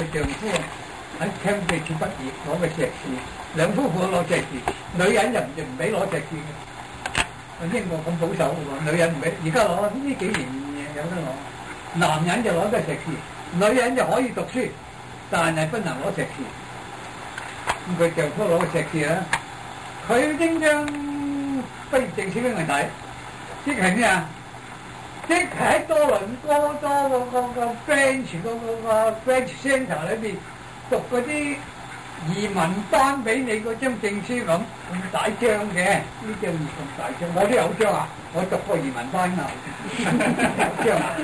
嘅丈夫喺 Cambridge 畢業攞嘅碩士，兩夫婦攞碩士，女人就唔俾攞碩士嘅。英國咁保守嘅喎，女人唔俾，而家攞呢幾年有得攞，男人就攞得碩士，女人就可以讀書，但係不能攞碩士。咁佢丈夫攞碩士啦，佢拎張畢業證書俾我睇，即係咩啊？即係喺多倫多個 branch 個 branch centre 裏邊讀嗰啲移民班俾你嗰張證書咁大張嘅，呢張咁大張，我都有張啊，我讀過移民班啊，有張啊，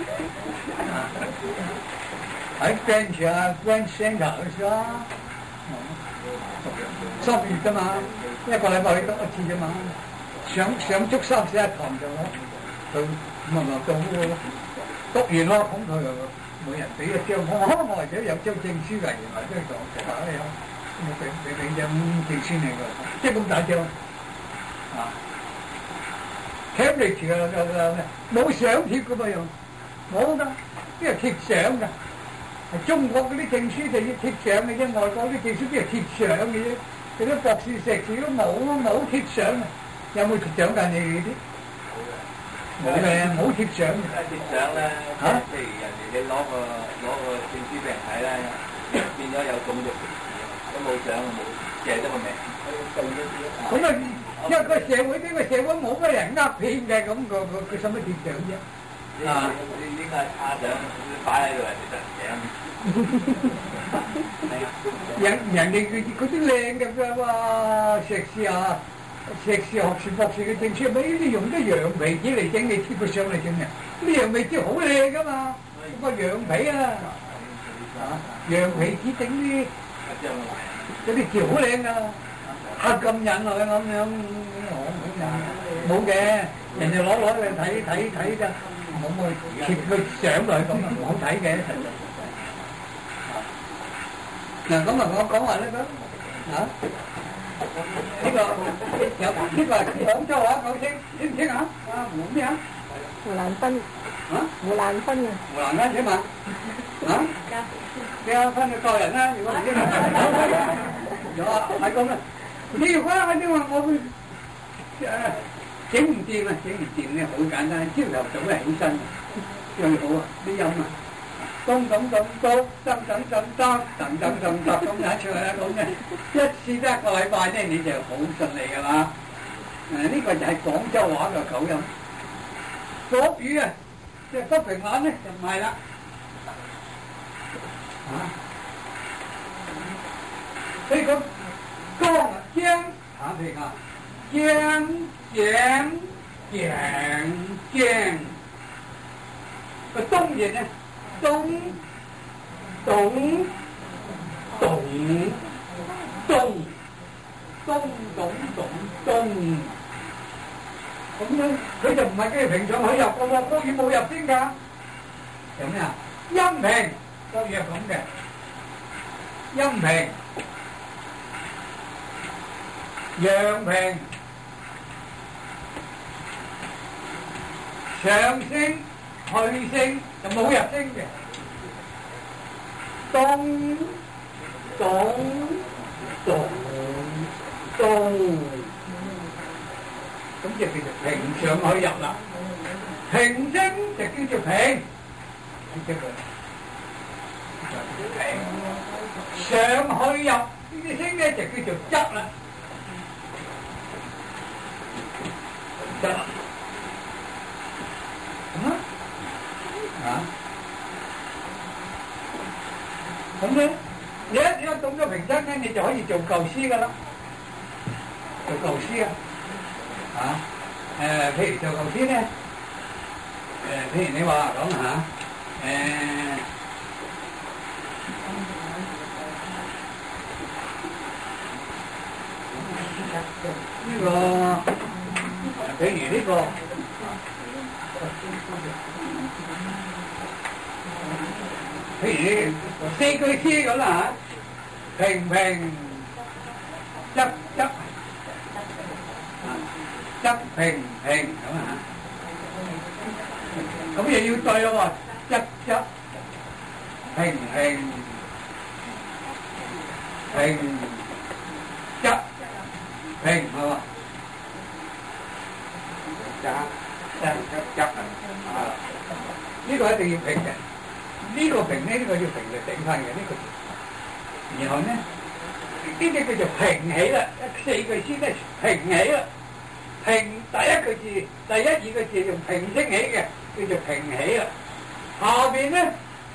喺 branch 啊 branch centre 嗰時啊，3個月㗎嘛，一個禮拜去讀一次啫嘛，上足3-4堂就佢。咁啊到讀完咯，咁佢又每人俾一張，我或者有張證書嚟，原來都係講實話有，咁俾張證書嚟㗎，即係咁大張啊 ！Cambridge 冇相貼㗎嘛又，冇㗎，邊係貼相㗎？係中國嗰啲證書就要貼相嘅啫，外國啲證書邊係貼相嘅啫？嗰啲博士碩士都冇貼相嘅，有冇貼相㗎你哋啲？冇嘅，冇貼相嘅。 貼相咧，譬如人哋你攞個證書俾人睇咧，變咗有種族歧視，都冇相冇借得個名。 咁啊，因為個社會呢個社會冇乜人呃騙嘅，咁佢使乜貼相啫？ 你應該差相擺喺度，人哋得獎。 人哋嗰啲靚嘅喎，碩士啊！碩士、學士、博士嘅證書，咪呢啲用啲羊皮紙嚟整，你貼佢上嚟整嘅。呢羊皮紙好靚噶嘛，個羊皮啊，羊皮紙整啲嗰啲字好靚噶，黑咁印落去咁樣，冇嘅，人哋攞去睇咋，冇貼佢上落去咁啊，唔好睇嘅。嗱咁啊，我講話呢個啊。呢個有呢個係廣州話講聽唔聽啊？啊胡咩啊？ 胡蘭芬啊？ 胡蘭芬啊！ 胡蘭芬點嘛？啊？加分就個人啦，如果唔知有啊，係咁啦。呢個話呢話我會整唔掂啊，整唔掂咧好簡單，朝頭早係起身最好啊，啲音啊。咚咚咚咚，噔噔噔噔，噔噔噔噔咁樣出嚟啦，咁嘅一試得一個禮拜咧，你就好順利㗎啦。呢個就係廣州話嘅口音。國語啊，即係北平話咧就唔係啦。所以講江啊，江嚇平啊，江江江江個東人咧。咚咚咚咚咚咚咚咚，咁樣佢就唔係跟住平上去入嘅喎，國語冇入先㗎。有咩啊？陰平，國語係咁嘅，陰平、陽平、上升。去聲就冇入聲嘅，咚咚咚咚，咁就叫做平上去入啦。平聲就叫做平，叫佢平上去入呢啲聲咧就叫做執啦，執咁啊！啊，咁咧，你一懂咗平聲咧，你就可以做舊詩噶啦，做舊詩啊，譬如做舊詩咧，譬如你話講下，呢個，譬如呢個。譬如4句詩咁啦嚇，平平執執執平平咁啊嚇，咁又要對咯喎，執執平平平質平係嘛？質啊！呢個一定要平嘅，呢個平咧，呢個要平就整翻嘅呢個字。然後咧，呢啲叫做平起啦，四句詩咧平起啦。平第一個字，第一二個字用平聲起嘅，叫做平起啦。下邊咧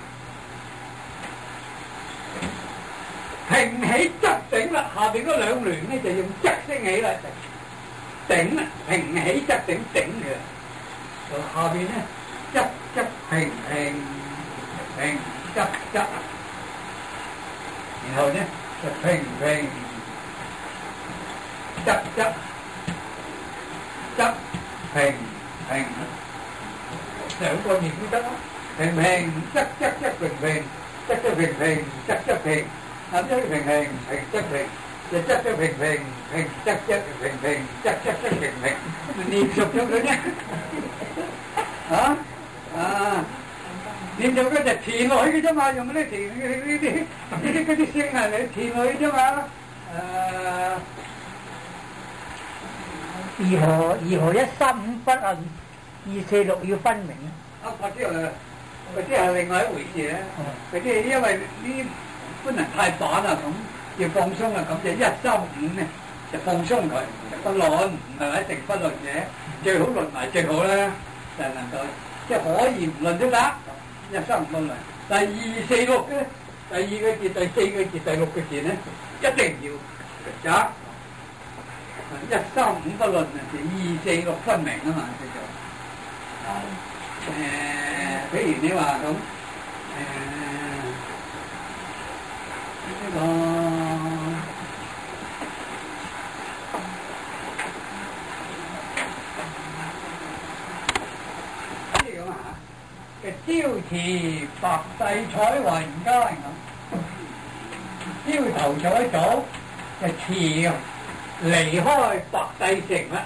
平起則頂啦，下邊嗰兩聯咧就用則聲起啦，頂啦，平起則頂頂嘅。下邊咧則則平平平則則，然後咧就平平則則。則平平兩個字都得啦，平平則則則平平，則則平平則則平，咁即係平平平則平，就則則平平平則則平平則則則平平，練熟咗佢咧，練熟佢就填落去嘅啫嘛，用嗰啲填嗰啲聲啊嚟填落去啫嘛， 如何一三五不按，二四六要分明嗰啲係另外一回事咧。嗰啲因為呢不能太板啦，咁要放鬆啊，咁就一三五咧就放鬆佢，就不論唔係話一定不論嘅，最好論埋最好啦，就能夠即係可以唔論都得，一三五不論。第二四六咧，第二個字、第四個字、第六個字咧，一定要㗎。一三五不論啊，就二四六分明啊嘛，叫做譬如你話咁呢個咁啊嘅朝辭白帝彩雲間咁，朝頭早一早就辭離開白帝城啦。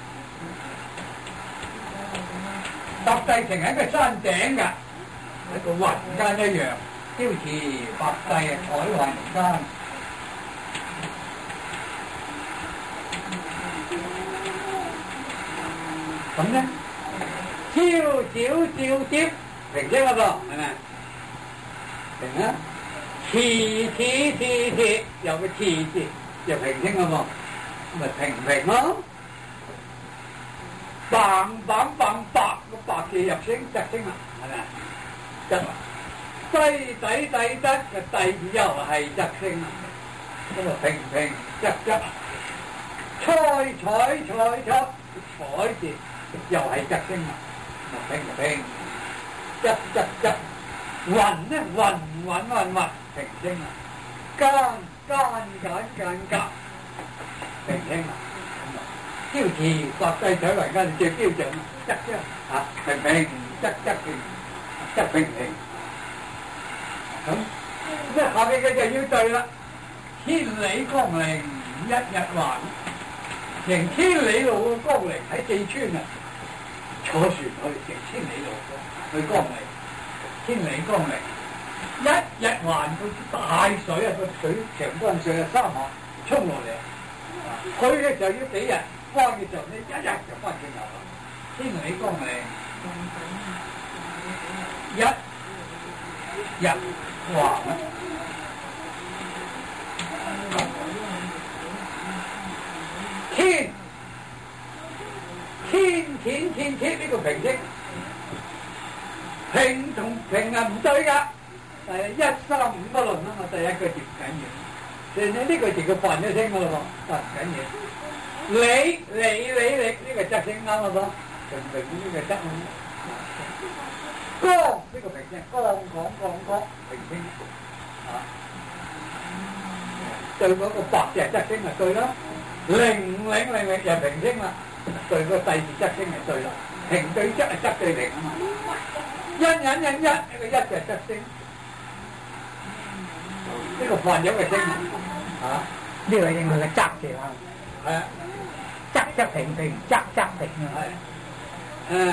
白帝城喺個山頂㗎，喺個雲間一樣。朝辭白帝彩雲間，咁咧朝朝照接平聲啦噃，係咪？平啊！辭有個辭字就平聲啦噃。咪平平咯，棒白個白字入聲則聲啦，係咪啊？則低得個低字又係則聲啦，咁啊平平則彩字又係則聲啦，平平則雲咧雲平聲啦，間平聲啦，朝辭白帝彩雲間最標準啦，則平平則平平，咁即係下邊嘅就要對啦。千里江陵一日還，成千里路嘅江陵喺四川啊，坐船去成千里路去江陵，千里江陵一日還個大水啊，個水長江水啊，三河衝落嚟。去嘅時候要幾日，翻嘅時候呢一日就翻轉頭啦。千里江陵一日還，天呢個平聲，平同平係唔對㗎，係一三五不論啊嘛，第一個字唔緊要。所以呢個字佢發咗聲㗎咯喎，唔緊要。你呢個則聲啱啦噃，平呢個則啊。光呢個平聲，光平聲啊。對嗰個白字則聲咪對啦，零就平聲啦，對個第二則聲咪對啦，平對則係則對平啊嘛。因呢個一就係則聲，呢個發咗嘅聲啊。 呢個應佢嘅則字啦， 係啊， 則平平，則平啊，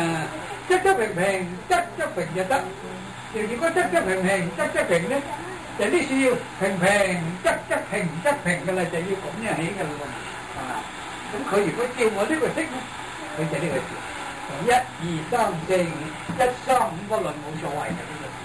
係則平平，則平就得。如果則平平，則平咧， 就啲樹要平平側平側平嘅啦，就要咁樣起嘅啦喎，係嘛？咁佢如果照我呢個色咧，佢就呢個字，從1、2、3、4、5，1、3、5個輪冇所謂嘅呢個。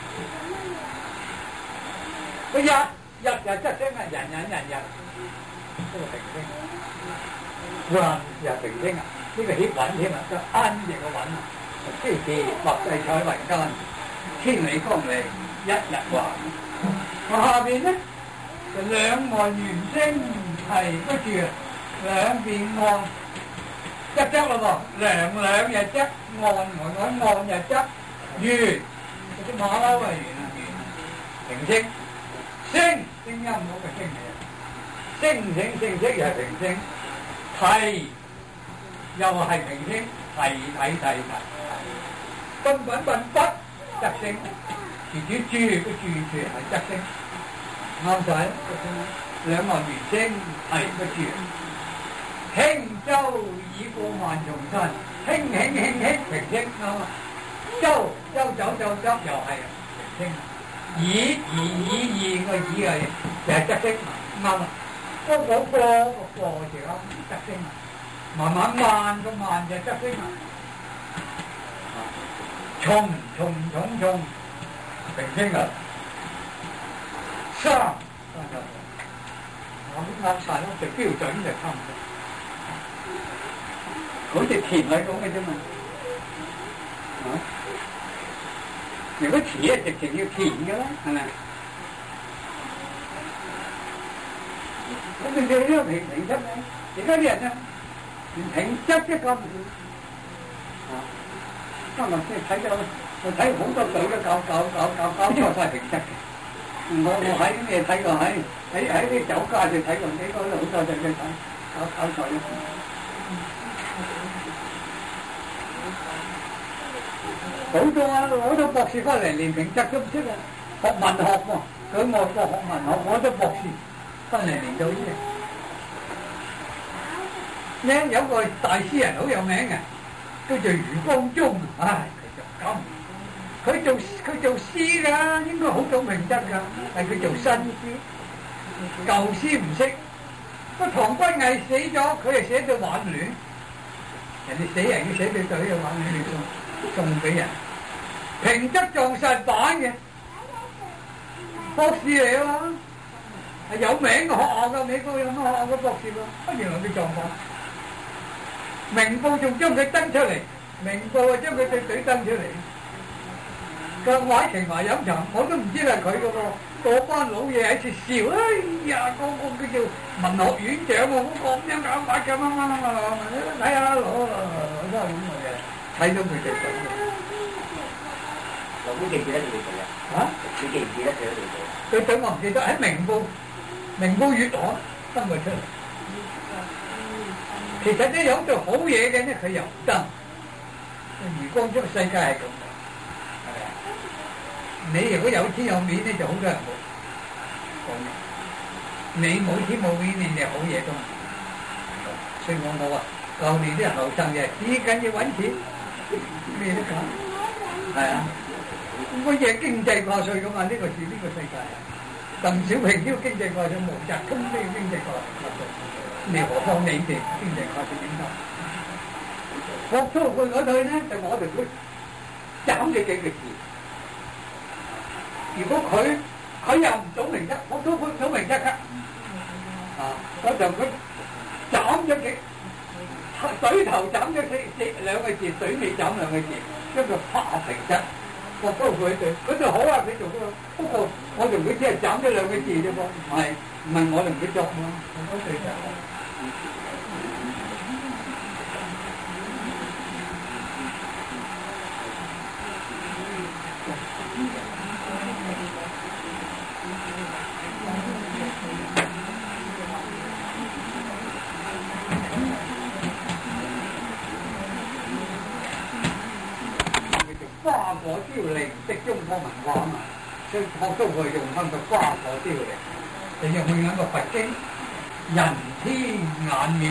佢日就側聲啊，人，呢個平聲。運又平聲啊，呢個協韻添啊，就安逸嘅韻啊，即係或世彩雲間，千里江陵一日還。下邊咧就兩岸猿聲啼不住，兩邊岸側咯噃，兩又側，岸又側，猿嗰啲馬騮啊猿平聲，聲音嗰個聲嚟啊，聲色又係平聲，啼又係平聲，啼，賓不側聲。住係側聲，啱晒。兩岸猿聲啼不住，輕舟已過萬重山，輕平聲啱啊。舟又係平聲，以個以係又係側聲啱啊。嗰個過字啱側聲啊，慢個慢就側聲啊。重平聲啊，三我啱晒咯，就標準就差唔多，好似填喺咁嘅啫嘛。如果詞咧，直情要填嘅啦，係咪？咁你呢個平質咧？而家啲人咧，連平質都講唔到。今日先睇到。我睇好多隊都搞錯晒平質嘅。我喺咩睇過喺啲酒家就睇過幾個好多隊嘅搞錯咗。好多博士翻嚟連平質都唔識啊！學文學喎，佢外國學文學，好多博士翻嚟連到呢啲。咧有個大詩人好有名嘅，叫做余光中，唉，佢就咁。佢做詩㗎，應該好懂平質㗎，但佢做新詩，舊詩唔識。個唐君毅死咗，佢係寫到挽聯，人哋死人要寫對對嘅挽聯送俾人。平質撞實版嘅博士嚟喎，係有名嘅學校㗎，美國有乜學校嘅博士喎？原來佢撞版。明報仲將佢登出嚟，明報啊將佢對對登出嚟。個話情話飲茶，我都唔知係佢嘅喎。嗰班老嘢喺度笑，哎呀，個叫做文學院長喎，咁樣搞法嘅乜，睇下攞都係咁嘅，睇到佢哋咁嘅。 劉記唔記得佢哋做啊？嚇？你記唔記得佢哋做？ 佢對我唔記得，喺明報月刊登佢出嚟。其實咧有做好嘢嘅咧，佢又唔登。余光中世界係咁。你如果有天有面咧，就好多人講嘅；你冇天冇面，你哋好嘢都唔講。所以我話，舊年啲後生嘅只緊要揾錢，咩都搞，係啊！我嘢經濟掛帥噶嘛，呢個世界。鄧小平都要經濟掛帥，毛澤東都要經濟掛帥，你何況你哋經濟掛帥點得？學粗佢嗰隊咧，就我哋會斬你幾個字。如果佢又唔懂明質，我都會懂明質㗎。嗰陣佢斬咗水頭斬咗兩個字，水尾斬兩個字，將佢化平質。我都佢對好啊，佢做嗰個。不過我同佢只係斬咗兩個字啫噃，唔係我同佢作嘛，我對就。花果凋零的中國文化啊嘛，所以學到佢用翻個花果凋零，就用佢嗰個佛經人天眼滅。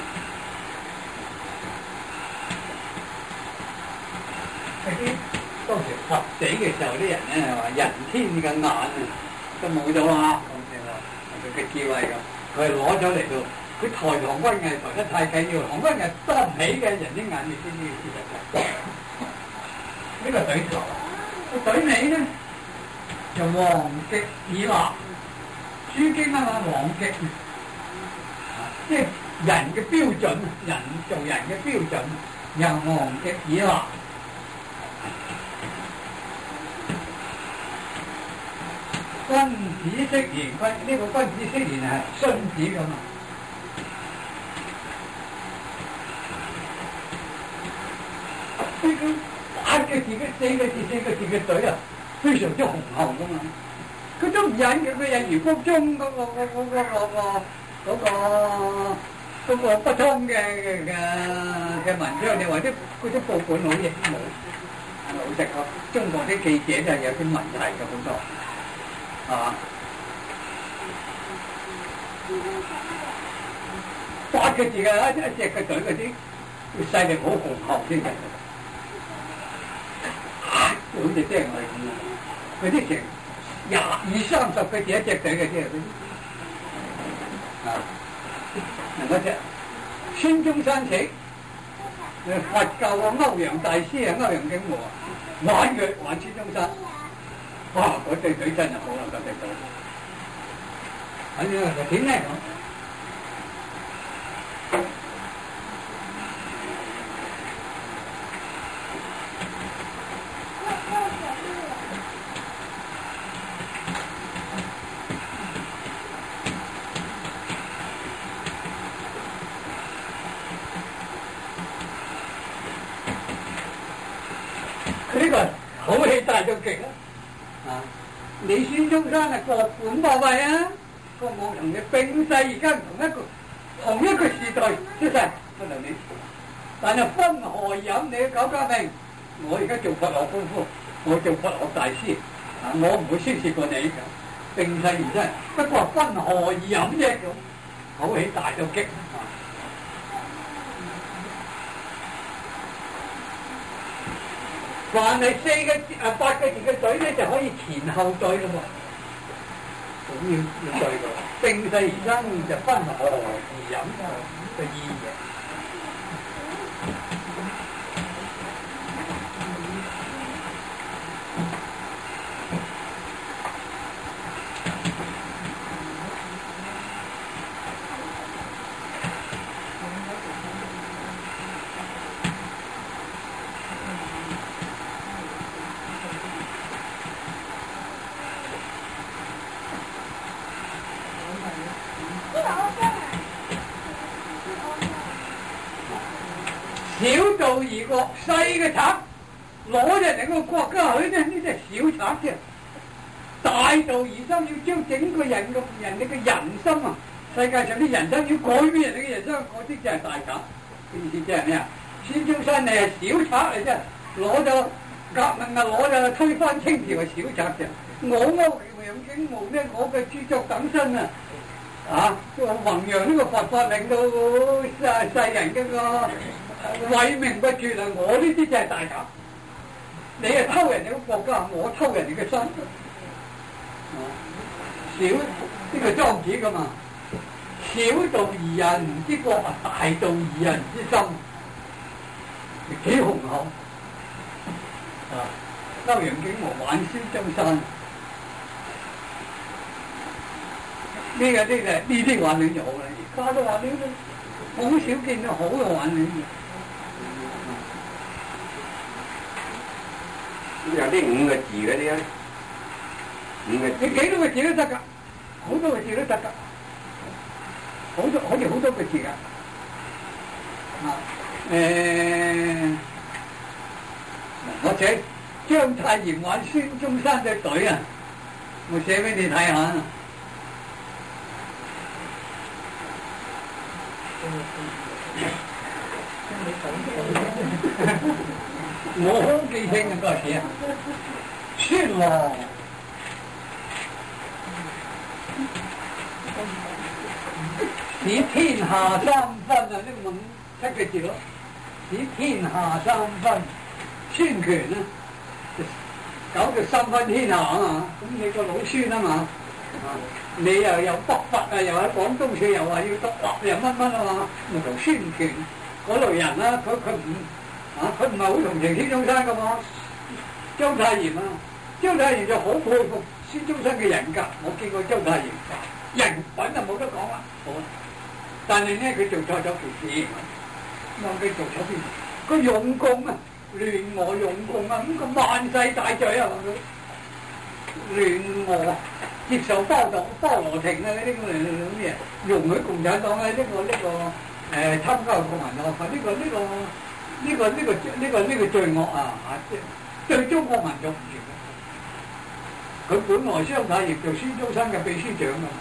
嗰啲當時佛死嘅時候，啲人咧係話人天嘅眼啊都冇咗啦，咁樣啦，佢嘅智慧咁，佢係攞咗嚟到，佢抬唐君毅抬得太緊要，唐君毅得唔起嘅人啲眼，你知唔知事實？呢個對頭，個對尾咧就黃極以立，書經啊嘛，黃極，即係人嘅標準，人做人嘅標準，由黃極以立。君子適言，呢個君子適言係荀子㗎嘛？呢個8個字嘅4個字嘅嘴啊，非常之雄厚㗎嘛。佢都唔忍嘅，佢忍如谷中嗰個不通嘅文章，你話啲嗰啲報館好亦都冇。老實講，中國啲記者就有啲問題嘅好多。係嘛？8個字嘅一隻嘅嘴嗰啲，勢力好雄厚先嘅，好似釘我哋咁啊！嗰啲成20、30個字一隻嘴嘅啫，啊！嗰隻孫中山死，佛教嘅歐陽大師啊，歐陽竟和玩孫中山。哇！嗰對嘴真係好啦，嗰對嘴。反正係點咧咁？佢呢個口氣大到極啦！啊！你孫中山係國本國位啊，個我同你並世而家同一個時代出世，我同你，但係分何飲？你搞革命，我而家做佛學功夫，我做佛學大師，啊，我唔會先蝕過你㗎，並世而生，不過分何飲啫咁，口氣大到極。凡係8個字嘅嘴咧，就可以前後對㗎喎，咁要對㗎。並世而生就分何而飲嘅意義。小道而國，細嘅賊攞人哋個國家去咧，呢啲係小賊啫。大道而生，要將整個人哋嘅人心啊，世界上啲人生要改變人哋嘅人生，嗰啲就係大賊。意思即係咩啊？孫中山你係小賊嚟啫，攞咗革命啊，攞咗推翻清朝係小賊啫。我歐陽竟無呢，我嘅著作等身啊！啊，弘揚呢個佛法，令到世人嗰個偉名不絕啊！我呢啲就係大賊，你係偷人哋個國家，我偷人哋嘅心。小呢個莊子噶嘛，小道而人之國啊，大道而人之心，幾雄厚啊！歐陽竟和玩孫中山。呢啲玩戀就好啦，而家都玩戀啦，好少見到好嘅玩戀嘅。 有啲5個字嗰啲咧，5個字。 你幾多個字都得㗎，好多個字都得㗎，好似好多個字㗎。啊，我寫章太炎玩孫中山嘅隊啊，我寫俾你睇下。我好記性啊，嗰時啊，孫郎使天下三分啊，呢個7個字咯，使天下三分，孫權啊， 搞到三分天下啊嘛，咁你個老孫啊嘛，你又北伐啊，又喺廣東社又話要獨立又乜乜啊嘛，咪同孫權嗰類人啦，佢唔係好同情孫中山噶嘛，章太炎啊，章太炎就好佩服孫中山嘅人格，我見過章太炎，人品就冇得講啦，好啊，但係咧佢做錯咗件事，忘記做錯件事，佢用功啊！亂我用共啊！咁個萬世大罪啊！亂我接受包羅廷啊！呢啲咁嘅嘢，容許共產黨啊！參加國民黨法呢個罪惡啊！對中國民族唔住嘅。佢本來章太炎做孫中山嘅秘書長啊！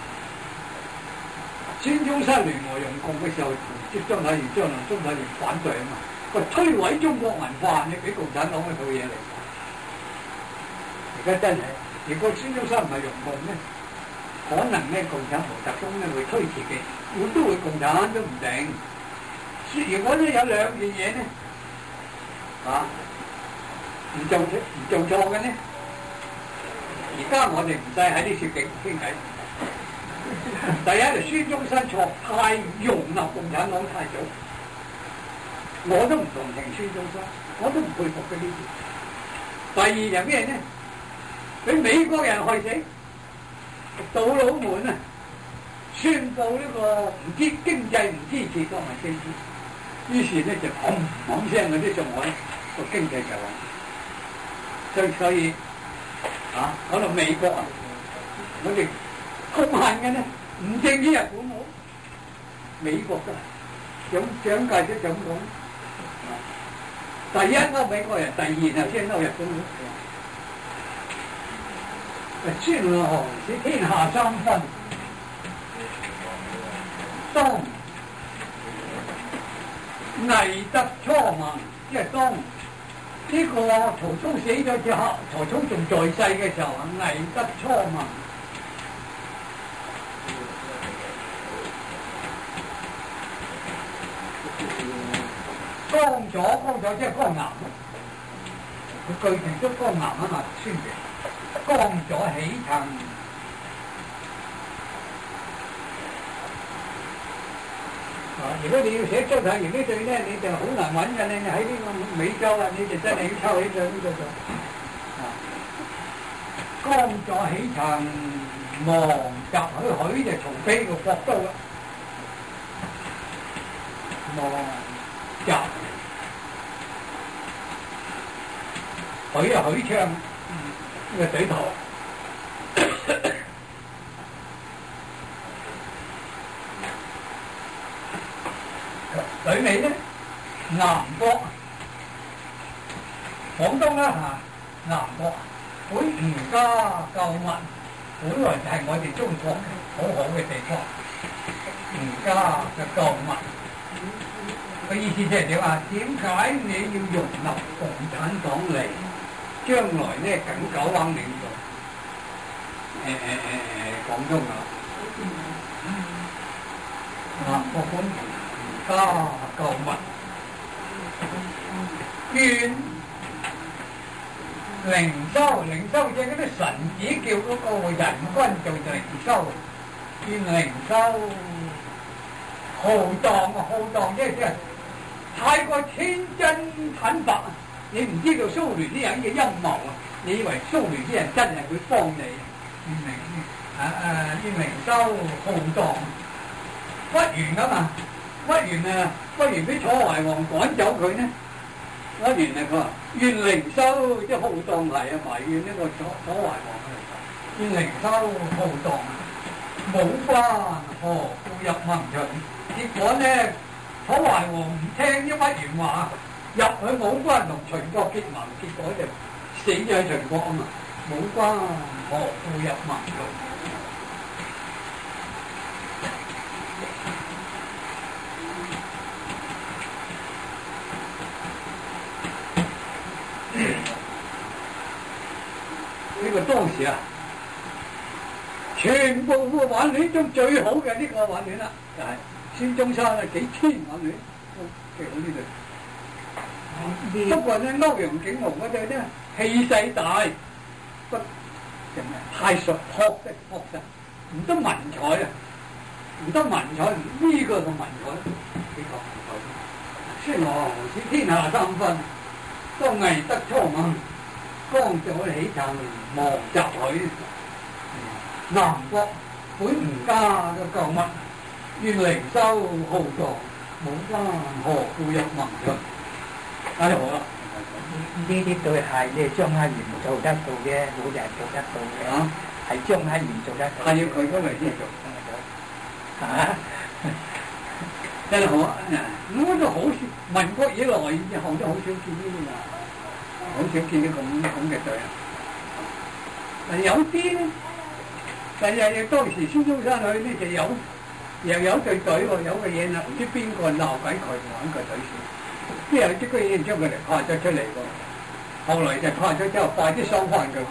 孫中山亂我用共嘅時候，接章太炎反對啊嘛！佢摧毀中國文化，你俾共產黨嗰套嘢嚟。而家真係，如果孫中山唔係容共咧，可能咧共產毛澤東咧會推自己，我都會共產都唔定。如果咧有兩件嘢咧，唔做錯嘅咧，而家我哋唔使喺啲雪境傾偈。第一就孫中山錯，太容納共產黨太早。我都唔同情孫中山，我都唔佩服佢呢啲。第二就咩咧？俾美國人害死，杜魯門啊，宣佈呢個唔知經濟唔支持國民政府，於是咧就砰砰聲嗰啲上海個經濟就話，所以講到美國啊，我哋局限嘅咧唔淨止日本好，美國㗎，蔣介石就咁講。第一歐美國人，第二就先歐日本佬。孫郎使天下三分，當魏德初盟，即係當呢個曹操死咗之後，曹操仲在世嘅時候，魏德初盟。江左即係江南咯，佢具體都江南啊嘛，孫權。江左起程，如果你要寫章太炎呢句咧，你就好難揾嘅。你喺呢個美洲啊，你就真係要抽起上呢個就。江左起程，望集許就曹丕個國都啦。望集許啊許昌。呢個水頭，水尾咧，南國，廣東啦南國，本吳家舊物，本來就係我哋中國好好嘅地方，吳家嘅舊物，個意思即係點啊？點解你要容納共產黨嚟？將來咧緊九灣領導，廣東個本家舊物，願靈修即係嗰啲神子叫嗰個人君做靈修，願靈修浩蕩即係太過天真坦白。你唔知道蘇聯啲人嘅陰謀啊！你以為蘇聯啲人真係會幫你？唔明要明修浩蕩，屈原啊嘛，屈原俾楚懷王趕走佢呢？屈原佢話願靈修即係浩蕩嚟啊，埋怨呢個楚懷王啊！願靈修浩蕩，武關何故入盟秦？結果呢，楚懷王唔聽啲屈原話。入去武關同秦國結盟，結果就死咗喺秦國啊嘛！武關何故入盟秦？呢個當時啊，全部嘅挽聯中最好嘅呢個挽聯啦，就係孫中山啊幾千挽聯，最好呢度。 不過咧，歐陽竟龍嗰隻咧氣勢大，不太熟學實，唔得文采啊，唔得文采，呢個個文采比較唔夠。孫王是天下三分，都魏德初猛，江左起撐望集許。南國本吳家嘅舊物，願靈修浩蕩，武關何故入盟盡？睇好啦， 呢啲對係你張克賢做得到嘅，冇人做得到嘅，係張克賢做得到。 係要佢嗰嚟先做，嚇！真係好啊！我都好少，民國以來以後都好少見呢啲啊，好少見啲咁嘅隊啊。但有啲咧，但係當時孫中山去呢就又有隊隊喎，有個嘢啦，唔知邊個鬧鬼佢揾個隊先。之後即個嘢將佢哋派咗出嚟喎，後來就派咗之後快啲收翻佢。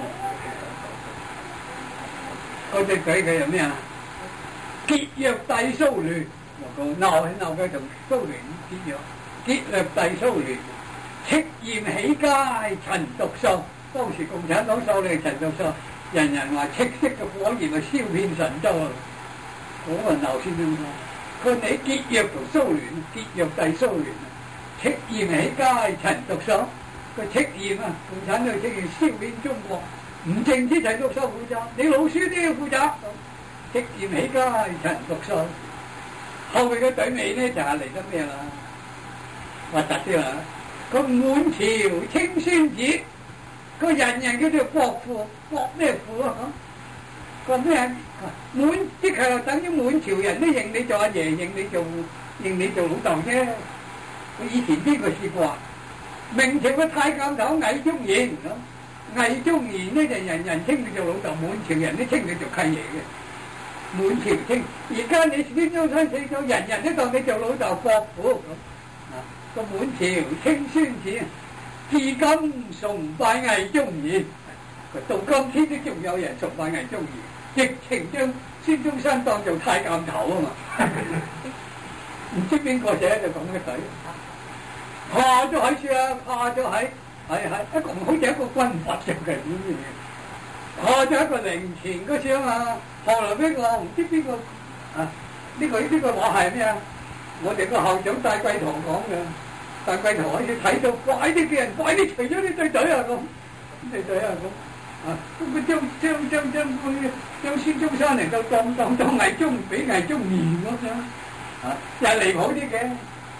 嗰隻鬼佢有咩啊？結約帝蘇聯，鬧佢同蘇聯結約帝蘇聯，戚焰起街陳獨秀。當時共產黨首領陳獨秀，人人話戚式嘅火焰咪燒遍神州啊！嗰個鬧先咁多，佢哋結約同蘇聯，結約帝蘇聯。戚焰起街陳獨秀，個戚焰啊，共產黨戚焰燒遍中國，唔淨止陳獨秀負責，你老孫都要負責。戚焰起街陳獨秀，後面嘅隊尾咧就係嚟得咩啦？核突啲啦，個滿朝清宣子，個人人叫做國父，國咩父啊？個咩滿即係等於滿朝人都認你做阿爺，認你做老豆啫。以前邊個試過啊？明朝嘅太監頭魏忠賢，魏忠賢呢就人人稱佢做老豆，滿朝人都稱佢做契爺嘅。滿朝稱，而家你孫中山死咗，人人都當你做老豆國父咁。啊，個滿朝清宣子，至今崇拜魏忠賢，到今天都仲有人崇拜魏忠賢，直情將孫中山當做太監頭啊嘛。唔知邊個寫就咁嘅水，下咗喺處啊，下咗喺一個好似一個軍閥咁嘅呢啲嘢，下咗一個靈前嗰處啊嘛。後來邊個唔知邊個啊？呢個話係咩啊？我哋個校長戴季陶講嘅，戴季陶喺度睇到快啲嘅人，快啲除咗呢對隊啊咁，呢對隊啊咁啊，咁佢將孫中山嚟到當魏忠，俾魏忠賢嗰樣。又係離譜啲嘅，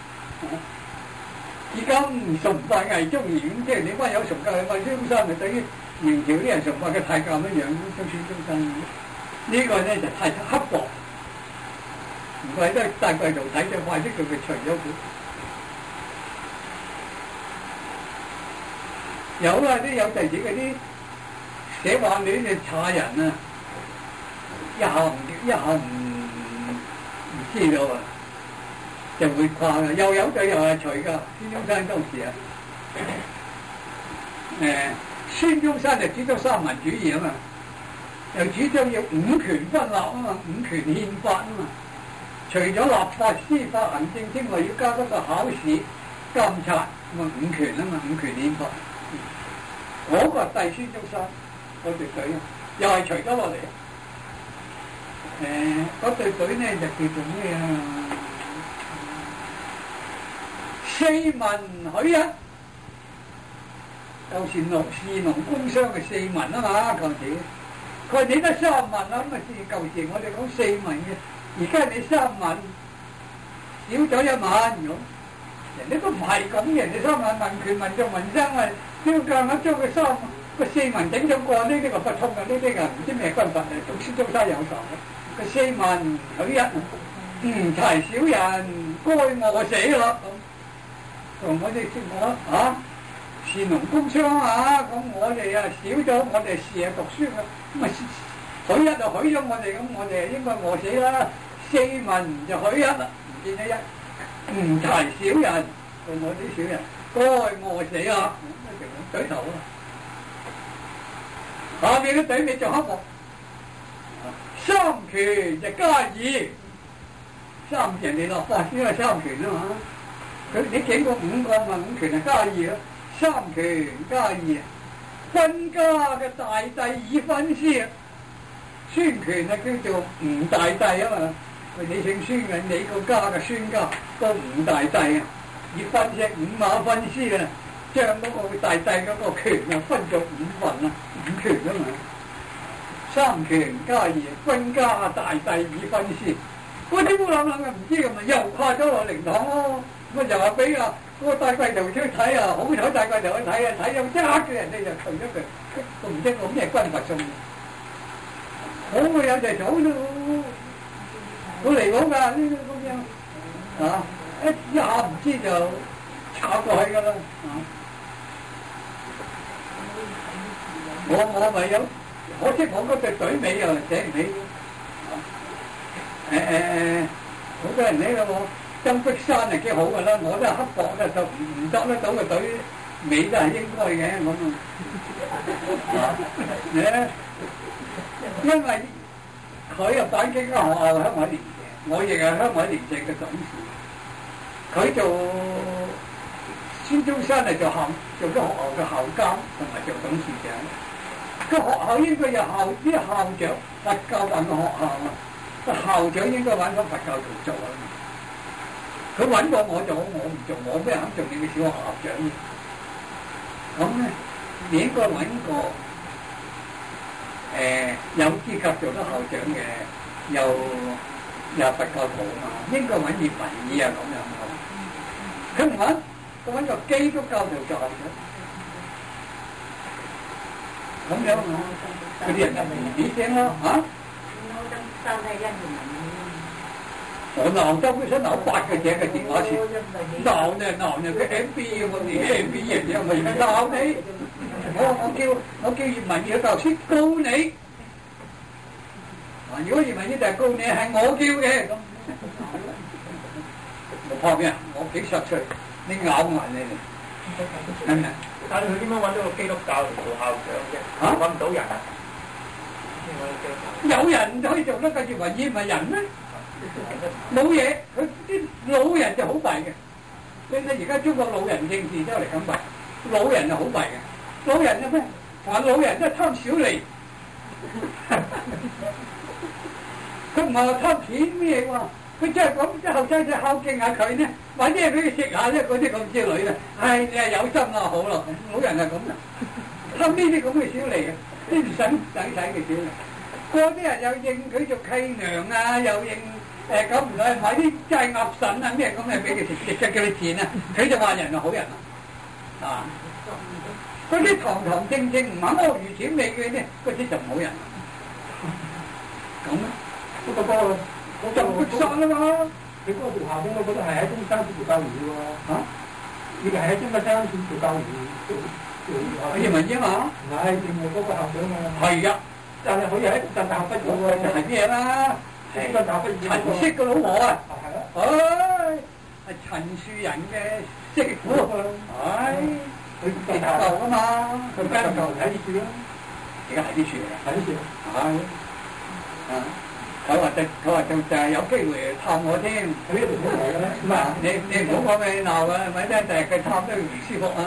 而家唔崇拜魏忠賢，即係你班友崇拜魏孫中山，咪等於明朝啲人崇拜嘅太監一樣，將孫中山呢個咧就太刻薄，唔怪得大季陶睇咗快啲佢除咗佢。有啊，啲有陣時嗰啲寫話你哋查人啊，一下唔知道啊，就會誇嘅，又有對又係除㗎。孫中山當時啊，孫中山就主張三民主義啊嘛，又主張要五權分立啊嘛，五權憲法啊嘛。除咗立法、司法、行政之外，要加多個考試、監察，咁啊五權啊嘛，五權憲法。嗰個係孫中山嗰隊隊啊，又係除咗落嚟。嗰隊隊咧就叫做咩啊？四民許一，舊時士農工商嘅四民啊嘛，舊時佢哋得三民啊，咁啊舊時我哋講四民嘅，而家你三民少咗一民咁，人哋都唔係咁，人哋三民民權、民族、民生啊，點夾硬將個四民整咗過呢啲個不通啊？呢啲個唔知咩軍閥嚟，總孫中山有講嘅。個四民許一，唔齊少人，該餓死咯咁。同我哋士農工商啊，咁我哋啊少咗，我哋試下讀書啊，咁啊許一就許咗我哋，咁我哋應該餓死啦。四民就許一啦，唔見咗一，唔齊少人，同我啲少人該餓死啦，咁隊頭啊，下面嘅隊尾就刻薄。三權就加二，人哋立法先係三權啊嘛， 你整個五個嘛，五權係加二咯，三權加二，分家嘅大帝已分師啊，孫權啊叫做吳大帝啊嘛，你姓孫嘅，你個家嘅孫家個吳大帝啊，已分師五馬分師啊，將嗰個大帝嗰個權啊分咗五份啊，五權啊嘛，三權加二，分家大帝已分師。我點冇諗嘅，唔知咁咪又跨咗落靈堂咯。咁又話俾啊嗰個大貴頭出去睇啊，好彩大貴頭去睇啊，睇有揸嘅人哋就除咗佢，都唔知個咩軍閥送。好嘅有就早咯，好離譜㗎呢個咁樣啊！一下唔知就炒過去㗎啦啊！我咪有，可惜我嗰隻隊尾又寫唔起。好多人呢個曾璧山係幾好㗎啦，我都係刻薄啦，就唔得得到個隊尾都係應該嘅咁啊！因為佢又反擊間學校香港連社，我亦係香港連社嘅董事。佢做孫中山係做咗學校嘅校監同埋做董事長。個學校應該有啲校長，佛教辦嘅學校啊。校長應該揾翻佛教徒做啊！佢揾過我做，我唔做，我咩肯做你嘅小學校長嘅？咁咧，你應該揾個有資格做得校長嘅，又佛教徒啊嘛，應該揾葉文義啊咁樣啊。佢唔揾，佢揾個基督教徒做校長，咁樣啊，嗰啲人就唔聲咯嚇。我鬧周佢想鬧8個字嘅電話線，鬧你佢 MB 我哋 MB 人又咪鬧你，我叫葉文義嘅教師告你，如果葉文義就係告你係我叫嘅咁，我怕咩啊？我幾實脆，你咬埋你哋，係咪？ 但係佢點樣揾到個基督教嚟做校長啫？揾唔到人啊！ 有人可以做得，葉文義唔係人咩？冇嘢，佢啲老人就好弊嘅。你睇而家中國老人政治都嚟咁弊，老人就好弊嘅。老人有咩？凡老人都係貪小利，佢唔係話貪錢咩喎？佢真係咁啲後生仔孝敬下佢呢，揾啲嘢俾佢食下啫，嗰啲咁之類嘅。唉，你係有心啊，好咯，老人係咁啦，貪呢啲咁嘅小利啊，啲唔使嘅小利。嗰啲人又認佢做契娘啊，又認咁唔係買啲齋鴨腎啊咩咁嘅俾佢食，食叫佢錢啊，佢就話人係好人啊！嗰啲堂堂正正唔肯阿諛諂媚嘅呢，嗰啲就唔好人。咁啊，嗰個我就唔信啦嘛！ 你嗰個做校工，我覺得係喺中山做教員嘅喎。嚇？你係喺中山做教員做葉文義嘛？ 唔係，另外嗰個校長啊。 係啊！ 但係佢又喺鎮大學畢業喎， 就係咩啦？ 係鎮大學畢業。 陳式嘅老婆啊！ 係啊！ 唉，係陳樹人嘅媳婦。唉，佢地頭舊㗎嘛，佢跟舊喺呢處咯。而家喺呢處嚟㗎，喺呢處。係啊！佢話就係有機會探我添。佢呢度好嚟㗎啦。唔係你唔好講俾你鬧啊！咪真係佢探都唔舒服啊！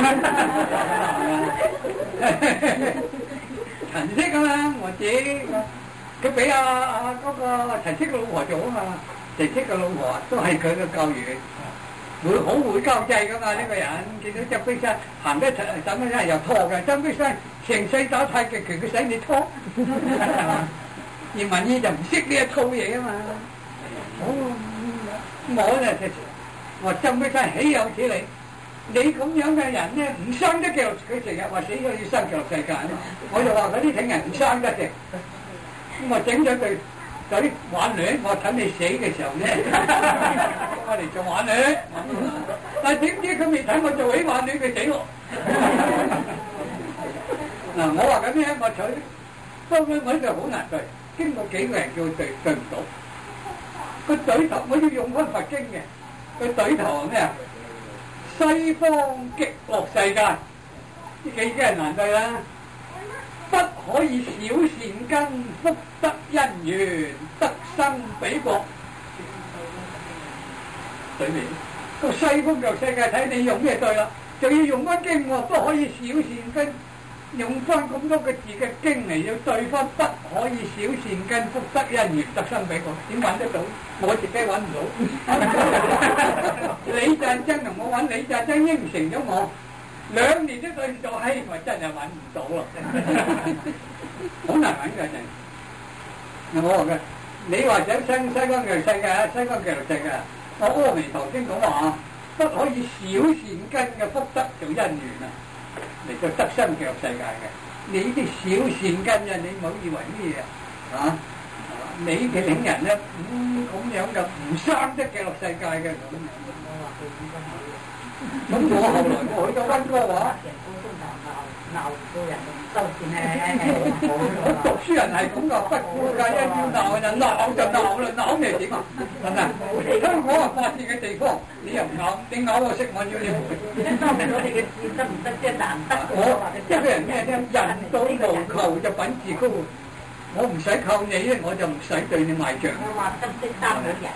陳式啊嘛，我自己佢俾嗰個陳式嘅老婆做啊嘛，陳式嘅老婆都係佢嘅教員，會交際噶嘛呢個人，見到曾璧山行得曾璧山又拖嘅，曾璧山成世打太極拳，佢使你拖？葉文義就唔識呢一套嘢啊嘛，我曾璧山豈有此理！你咁樣嘅人咧，唔生得嘅，佢成日話死咗要生極樂世界啊嘛！我就話嗰啲挺人唔生得嘅，咁我整咗對啲挽聯，我等你死嘅時候咧，我嚟做挽聯。但係點知佢未睇我做起挽聯，佢死咯。嗱，我話咁樣，我取當佢揾就好難對，經過幾個人叫佢對唔到。個對頭我要用翻佛經嘅，個對頭係咩啊？西方極樂世界，呢幾個人難對啦，不可以小善根，福德因緣，得生彼國。對未？ 到西方教育世界睇你用咩對啦，就要用翻經喎，不可以小善根，用翻咁多個字嘅經嚟要對翻，不可以小善根福德因緣得生俾我，點揾得到？我自己揾唔到。李贊真同我揾，李贊真應承咗我2年都對唔到，我真係揾唔到咯，好難揾㗎真。我話嘅，你話想西方教育世界啊，西方教育世界，我阿彌陀經講話不可以小善根嘅福德做因緣啊，嚟到得生教育世界嘅。你啲小善根啊，你唔好以為咩啊？你嘅領人咧咁樣就唔生得教育世界嘅咁。咁我後來我去到溫哥華，鬧到人唔收錢咧。我讀書人係咁噶，不顧界一要鬧就鬧就鬧啦，鬧咩點啊？係咪？香港係法治嘅地方，你又唔咬，你咬我食我要你。收唔到你嘅錢得唔得啫？難得。我一個人咩啫？人到無求就品自高。我唔使靠你咧，我就唔使對你賣帳。我話得識擔好人。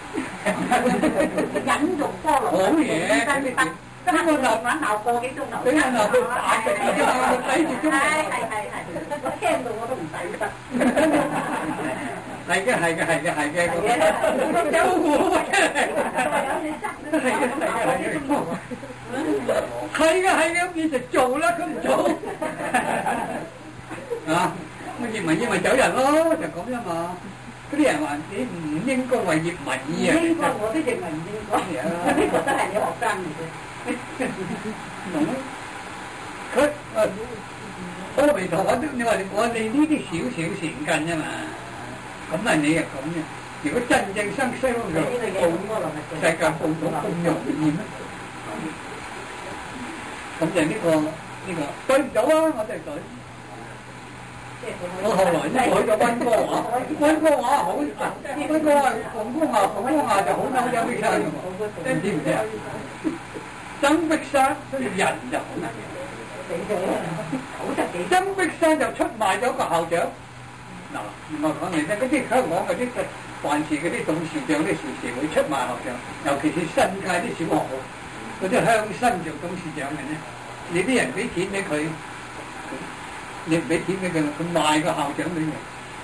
忍辱波羅。好嘢。咁我鬧個幾鐘頭，俾我鬧到打死你啊！睇住中人，我聽到我都唔使得。係嘅，係嘅，係嘅，係嘅。有我真係。係嘅，係嘅，係嘅。係嘅，你就做啦，佢唔做。啊！我葉問走人咯，就咁啫嘛。嗰啲人話你唔應該為葉問意啊。應該，我都認為唔應該。呢個都係你學生嚟嘅。佢阿彌陀佛，你話我哋呢啲少少善根啫嘛，咁啊你又咁嘅。如果真正生西方嘅世界報道咁容易咩？咁就呢個對唔到啊！我哋對。我後來咧去咗溫哥華，溫哥華好，溫哥華鳳光亞就好嬲曾碧山嘅喎，你知唔知啊？曾碧山人就好難，曾碧山就出賣咗個校長。嗱，我講嚟咧，嗰啲香港嗰啲辦事嗰啲董事長啲時時會出賣學長，尤其是新界啲小學嗰啲鄉紳做董事長嘅咧，你啲人俾錢俾佢。你唔俾錢俾佢，佢賣個校長俾你，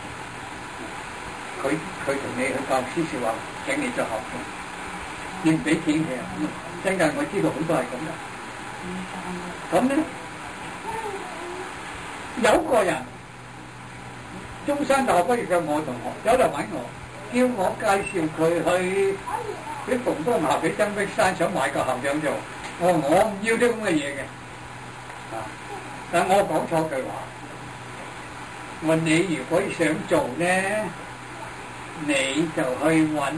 佢同你去教師説話，請你做校長，你唔俾錢佢啊！真㗎，我知道好多係咁嘅。咁咧，有個人中山大學畢業嘅我同學走嚟揾我，叫我介紹佢去俾馮光華俾曾碧山想買個校長做，我唔要啲咁嘅嘢嘅。但我講錯句話，問你如果想做咧，你就去揾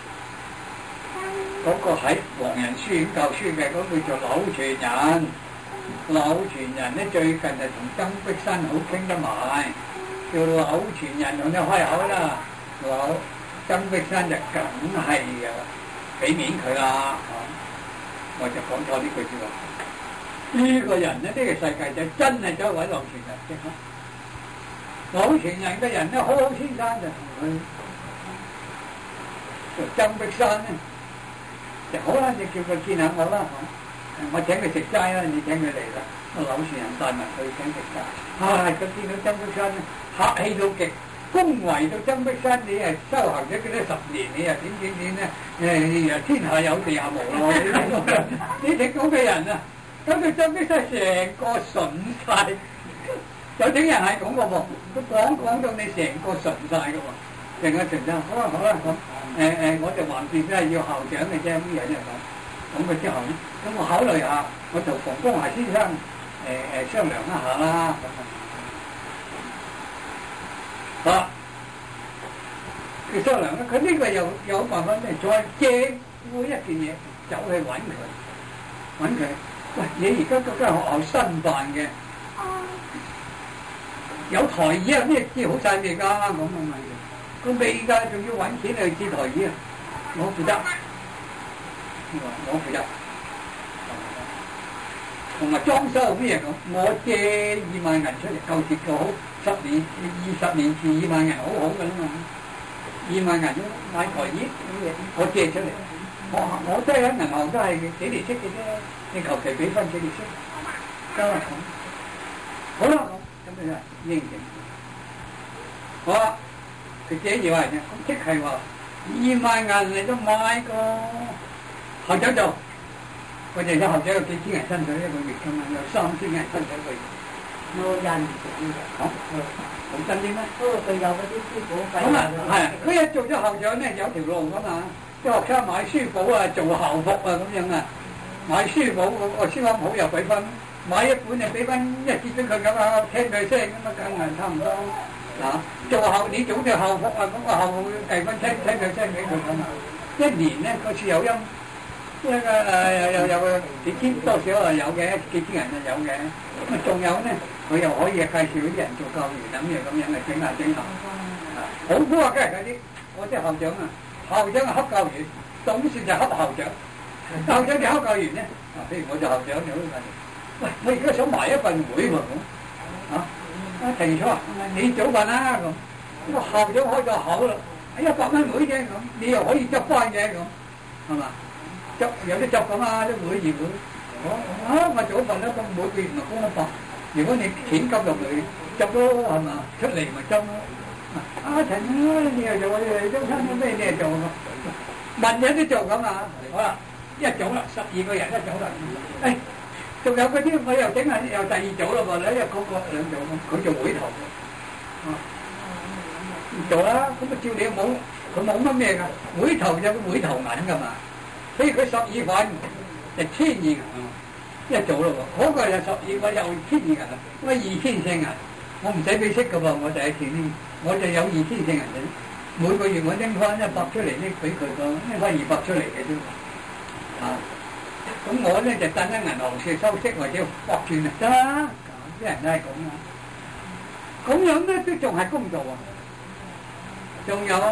嗰個喺黃仁書院教書嘅嗰個叫柳傳人。柳傳人咧最近係同曾碧山好傾得埋，叫柳傳人同你開口啦。曾碧山就梗係嘅，俾面佢啦。我就講錯呢句説話。呢個人咧，呢個世界就真係走去揾柳傳人嘅。柳傳人嘅人咧，好好先生就同佢做曾碧山咧，就好啦，你叫佢見下我啦，我請佢食齋啦，你請佢嚟啦。柳傳人帶埋佢請食齋，咁見到曾碧山咧，客氣到極，恭維到曾碧山，你係修行咗幾多10年，你又點咧？天下有地下無咯，你聽講嘅人啊！咁佢曾碧山成個順晒，有啲人係咁嘅喎，佢講到你成個順晒嘅喎，成個順晒，好啦咁，我就橫掂都係要校長嘅啫，啲人就咁佢之後咧，咁我考慮下，我同馮光華先生商量一下啦，好，佢商量咧，佢呢個又有辦法咧，再借一件嘢走去揾佢。喂，你而家嗰間學校新辦嘅，有台椅啊？咩知好晒未㗎？咁啊咪，佢未㗎，仲要揾錢去置台椅啊！我負責，我負責，同埋裝修咩嘢咁？我借2萬銀出嚟，夠蝕夠好，10年、20年至2萬銀好好㗎啦嘛。2萬銀買台椅，我借出嚟， 我即係喺銀行都係幾年息嘅啫，你求其俾翻幾年息，交啦咁。好啦咁你就應承。好啦，佢自己以為啫，咁即係話2萬銀嚟都買個校長做，我哋啲校長有幾千銀薪水一個月㗎嘛，有3000銀薪水一個月。 我印住呢個。 好真啲咩？ 不過佢有嗰啲書簿費。 咁啊，係佢一做咗校長咧，有條路㗎嘛。啲學生買書簿啊，做校服啊咁樣啊，買書簿個書啱好又俾分，買一本就俾翻1節俾佢咁啊，聽佢聲咁啊，梗係差唔多啊。你做條校服啊，咁個校服計分聽佢聲俾佢咁啊。1年咧個次有音，有幾千多少啊有嘅，幾千人啊有嘅。咁啊仲有咧，佢又可以介紹啲人做教員咁樣整下。好高啊，梗係嗰啲，我即係校長啊。校長係恰教員，董事就恰校長，校長就恰教員咧。譬如我做校長就好問，喂，我而家想埋一份會喎咁，停咗，你早份啦咁。個校長開咗口啦，100蚊會啫咁，你又可以執翻嘅咁，係嘛？執有啲執咁啊，啲會議會。我早份啦，咁每個月咪供100，如果你錢急入去執咯，係嘛？出嚟咪執咯。陳你又做中餐咩你又做咁？文人都做咁啊！好啦，一組啦，12個人一組啦。仲有嗰啲我又整下又第2組咯喎，一個2組咁，佢做會頭嘅。做啦，咁啊照你冇，佢冇乜咩㗎，會頭有會頭銀㗎嘛。所以佢12份就1200銀一組咯喎，嗰個就12個又1200銀，咁2400銀，我唔使俾息㗎喎，我第一次呢。我就有2400銀嘅，每個月我拎翻100出嚟拎俾佢個，拎翻200出嚟嘅啫。咁我咧就等喺銀行處收息或者博轉啊得，啲人都係咁啊。咁樣咧都仲係公道啊。仲有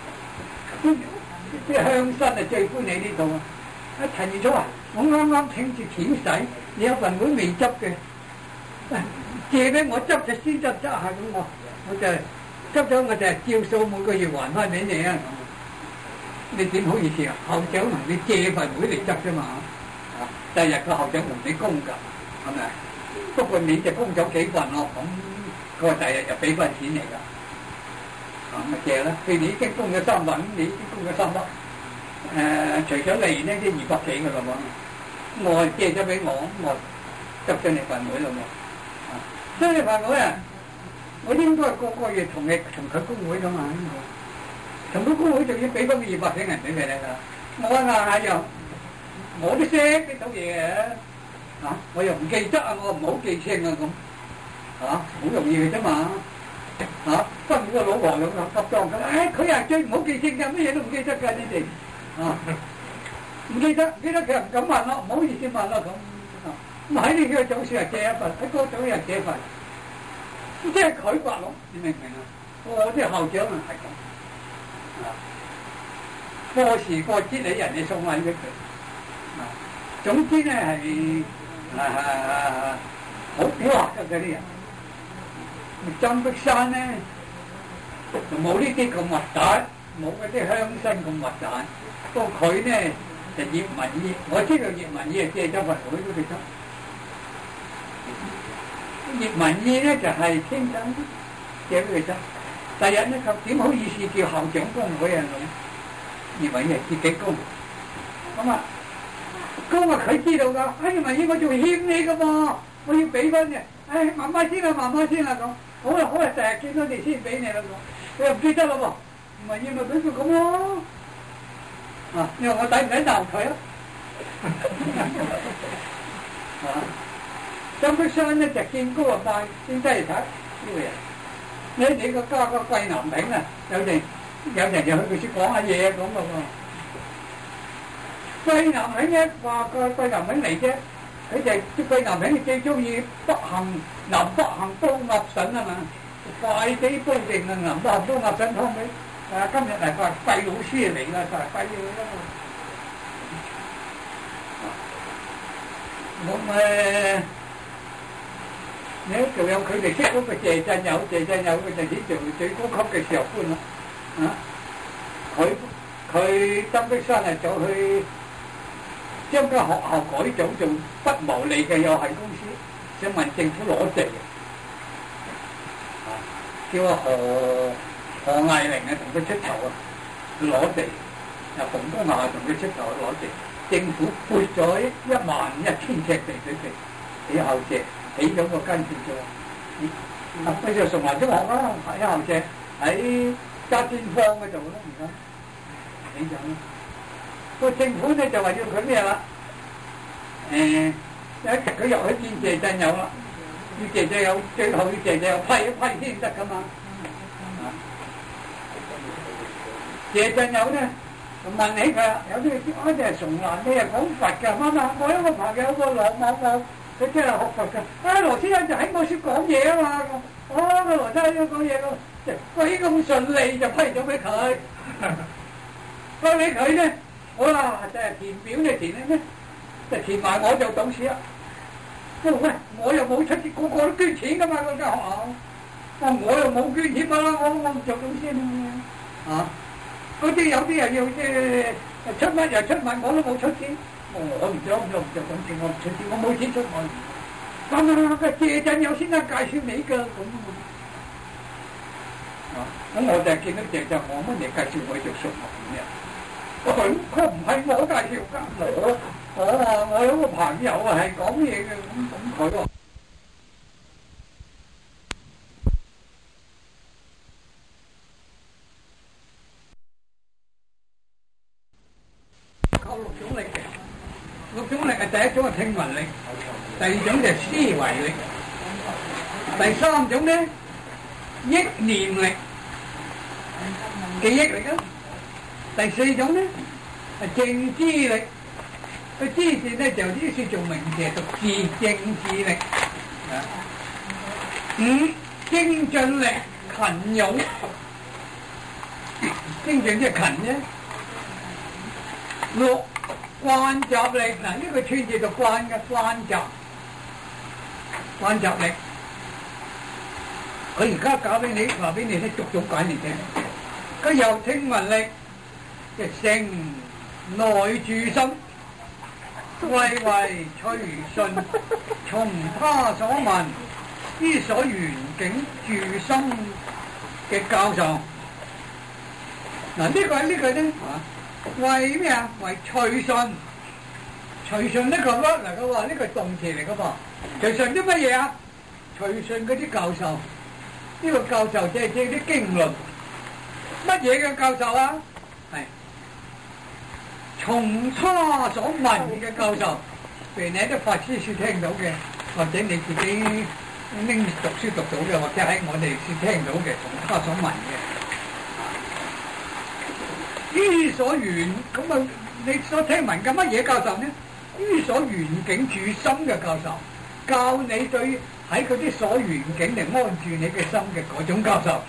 啲鄉紳啊最歡喜呢度啊！陳二嫂啊，我啱啱請住錢使，你有份會未執嘅，借俾我執就先執下咁我就。執咗我就係照數每個月還翻俾你啊！你點好意思啊？校長同你借份會嚟執啫嘛？第日個校長同你供㗎，係咪？不過你就供咗幾份咯，咁佢話第日又俾翻錢嚟㗎。咪借啦！譬如你已經供咗3份，你已經供咗300，除咗利呢啲200幾㗎啦喎。我借咗俾我執咗你份會啦喎。所以你份會啊！我應該個月同佢工會㗎嘛，同佢工會仲要俾翻200幾銀俾佢哋㗎。我話又我都識呢套嘢嘅，我又唔記得啊，我唔好記清啊咁，好容易嘅啫嘛，分個老婆咁夾當咁，佢係最唔好記清㗎，乜嘢都唔記得㗎你哋，唔記得佢又唔敢問咯，唔好意思問咯咁，喺呢個組算係借一份，喺嗰個組又借一份。即係佢話咯，你明唔明啊？我啲校長啊係咁，過時過節你人哋送禮俾佢，總之咧係好蠱惑嘅嗰啲人。曾碧山咧就冇呢啲咁核突，冇嗰啲鄉紳咁核突。不過佢咧就葉文義，我知道葉文義係借咗份會都俾得。葉文義咧就係傾緊借俾佢執，第日咧佢點好意思叫校長公會啊咁？葉文義自己供，咁佢知道㗎。葉文義我仲欠你㗎嘛，我要俾翻嘅。媽媽先啦咁。好啦，第日見到你先俾你啦咁。佢又唔記得啦喎，葉文義咪俾佢咁咯。你話我抵唔抵鬧佢啊？曾碧山咧就見高啊拜，見低嚟睇呢個人。你個家個桂南平啊，有人就去佢處講下嘢咁嘅喎。桂南平咧話個桂南平嚟啫，佢就桂南平最中意南北行煲鴨腎啊嘛，快啲煲定啊南北行煲鴨腎湯俾。今日嚟話桂老師嚟啦，就係桂佢啦。你仲有佢哋識嗰個謝振友嗰陣時做最高級嘅時候官咯， 佢曾璧山係走去將間學校改組做不牟利嘅有限公司，想問政府攞地叫何毅玲啊同佢出頭啊攞地，馮光亞同佢出頭攞地，政府撥咗11000尺地俾佢起校舍，起咗個跟住咗，佢就崇華中學啦，喺校舍喺嘉甸坊嗰度啦，而家起咗啦。個政府咧就話要佢咩啦？有一日佢入去見謝振友啦，要謝振友最後要謝振友批先得噶嘛。謝振友咧就問起佢啦，有啲我哋係崇蘭，你係講佛㗎，媽媽，我有個朋友個羅某某，佢真係學佛㗎。羅先生就喺我書講嘢啊嘛，個羅先生講嘢個，鬼咁順利就批咗俾佢，批俾佢咧，哇！真係填表咧填咩？就填埋我做董事啦。喂，我又冇出錢，個個都捐錢㗎嘛，嗰間學校。我又冇捐錢啦，我唔做董事啊。嗰啲有啲人要出乜又出乜，我都冇出錢。我唔做董事，我唔出錢，我冇錢出外。咁謝振友先生介紹你㗎咁。咁我就見到謝振友，我乜嘢介紹我做數學嘅？佢唔係我介紹㗎，我有個朋友係講嘢嘅，咁佢喎。靠六種力嘅，六種力係第一種係聽聞力，第二種就係思維力，第三種咧憶念力，記憶力啊。第四種咧係正知力，個知字咧就呢啲做名詞，讀字正知力。五精進力，勤勇，精進即係勤啫。六慣習力，嗱呢個串字就慣嘅慣習力。佢而家教俾你，話俾你聽，逐種解嚟聽。佢有聽聞力。嘅誠內住心，畏畏隨順，從他所聞，依所緣境住心嘅教授。嗱呢個咧為咩啊？為隨順，隨順呢個 word 嚟嘅喎，呢個動詞嚟嘅噃。隨順啲乜嘢啊？隨順嗰啲教授，呢個教授即係啲經論，乜嘢嘅教授啊？係。從他所聞嘅教授，譬如你喺啲法師書聽到嘅，或者你自己拎讀書讀到嘅，或者喺我哋書聽到嘅，從他所聞嘅，於所緣咁啊，你所聽聞嘅乜嘢教授呢？於所緣境住心嘅教授，教你對喺嗰啲所緣境嚟安住你嘅心嘅嗰種教授，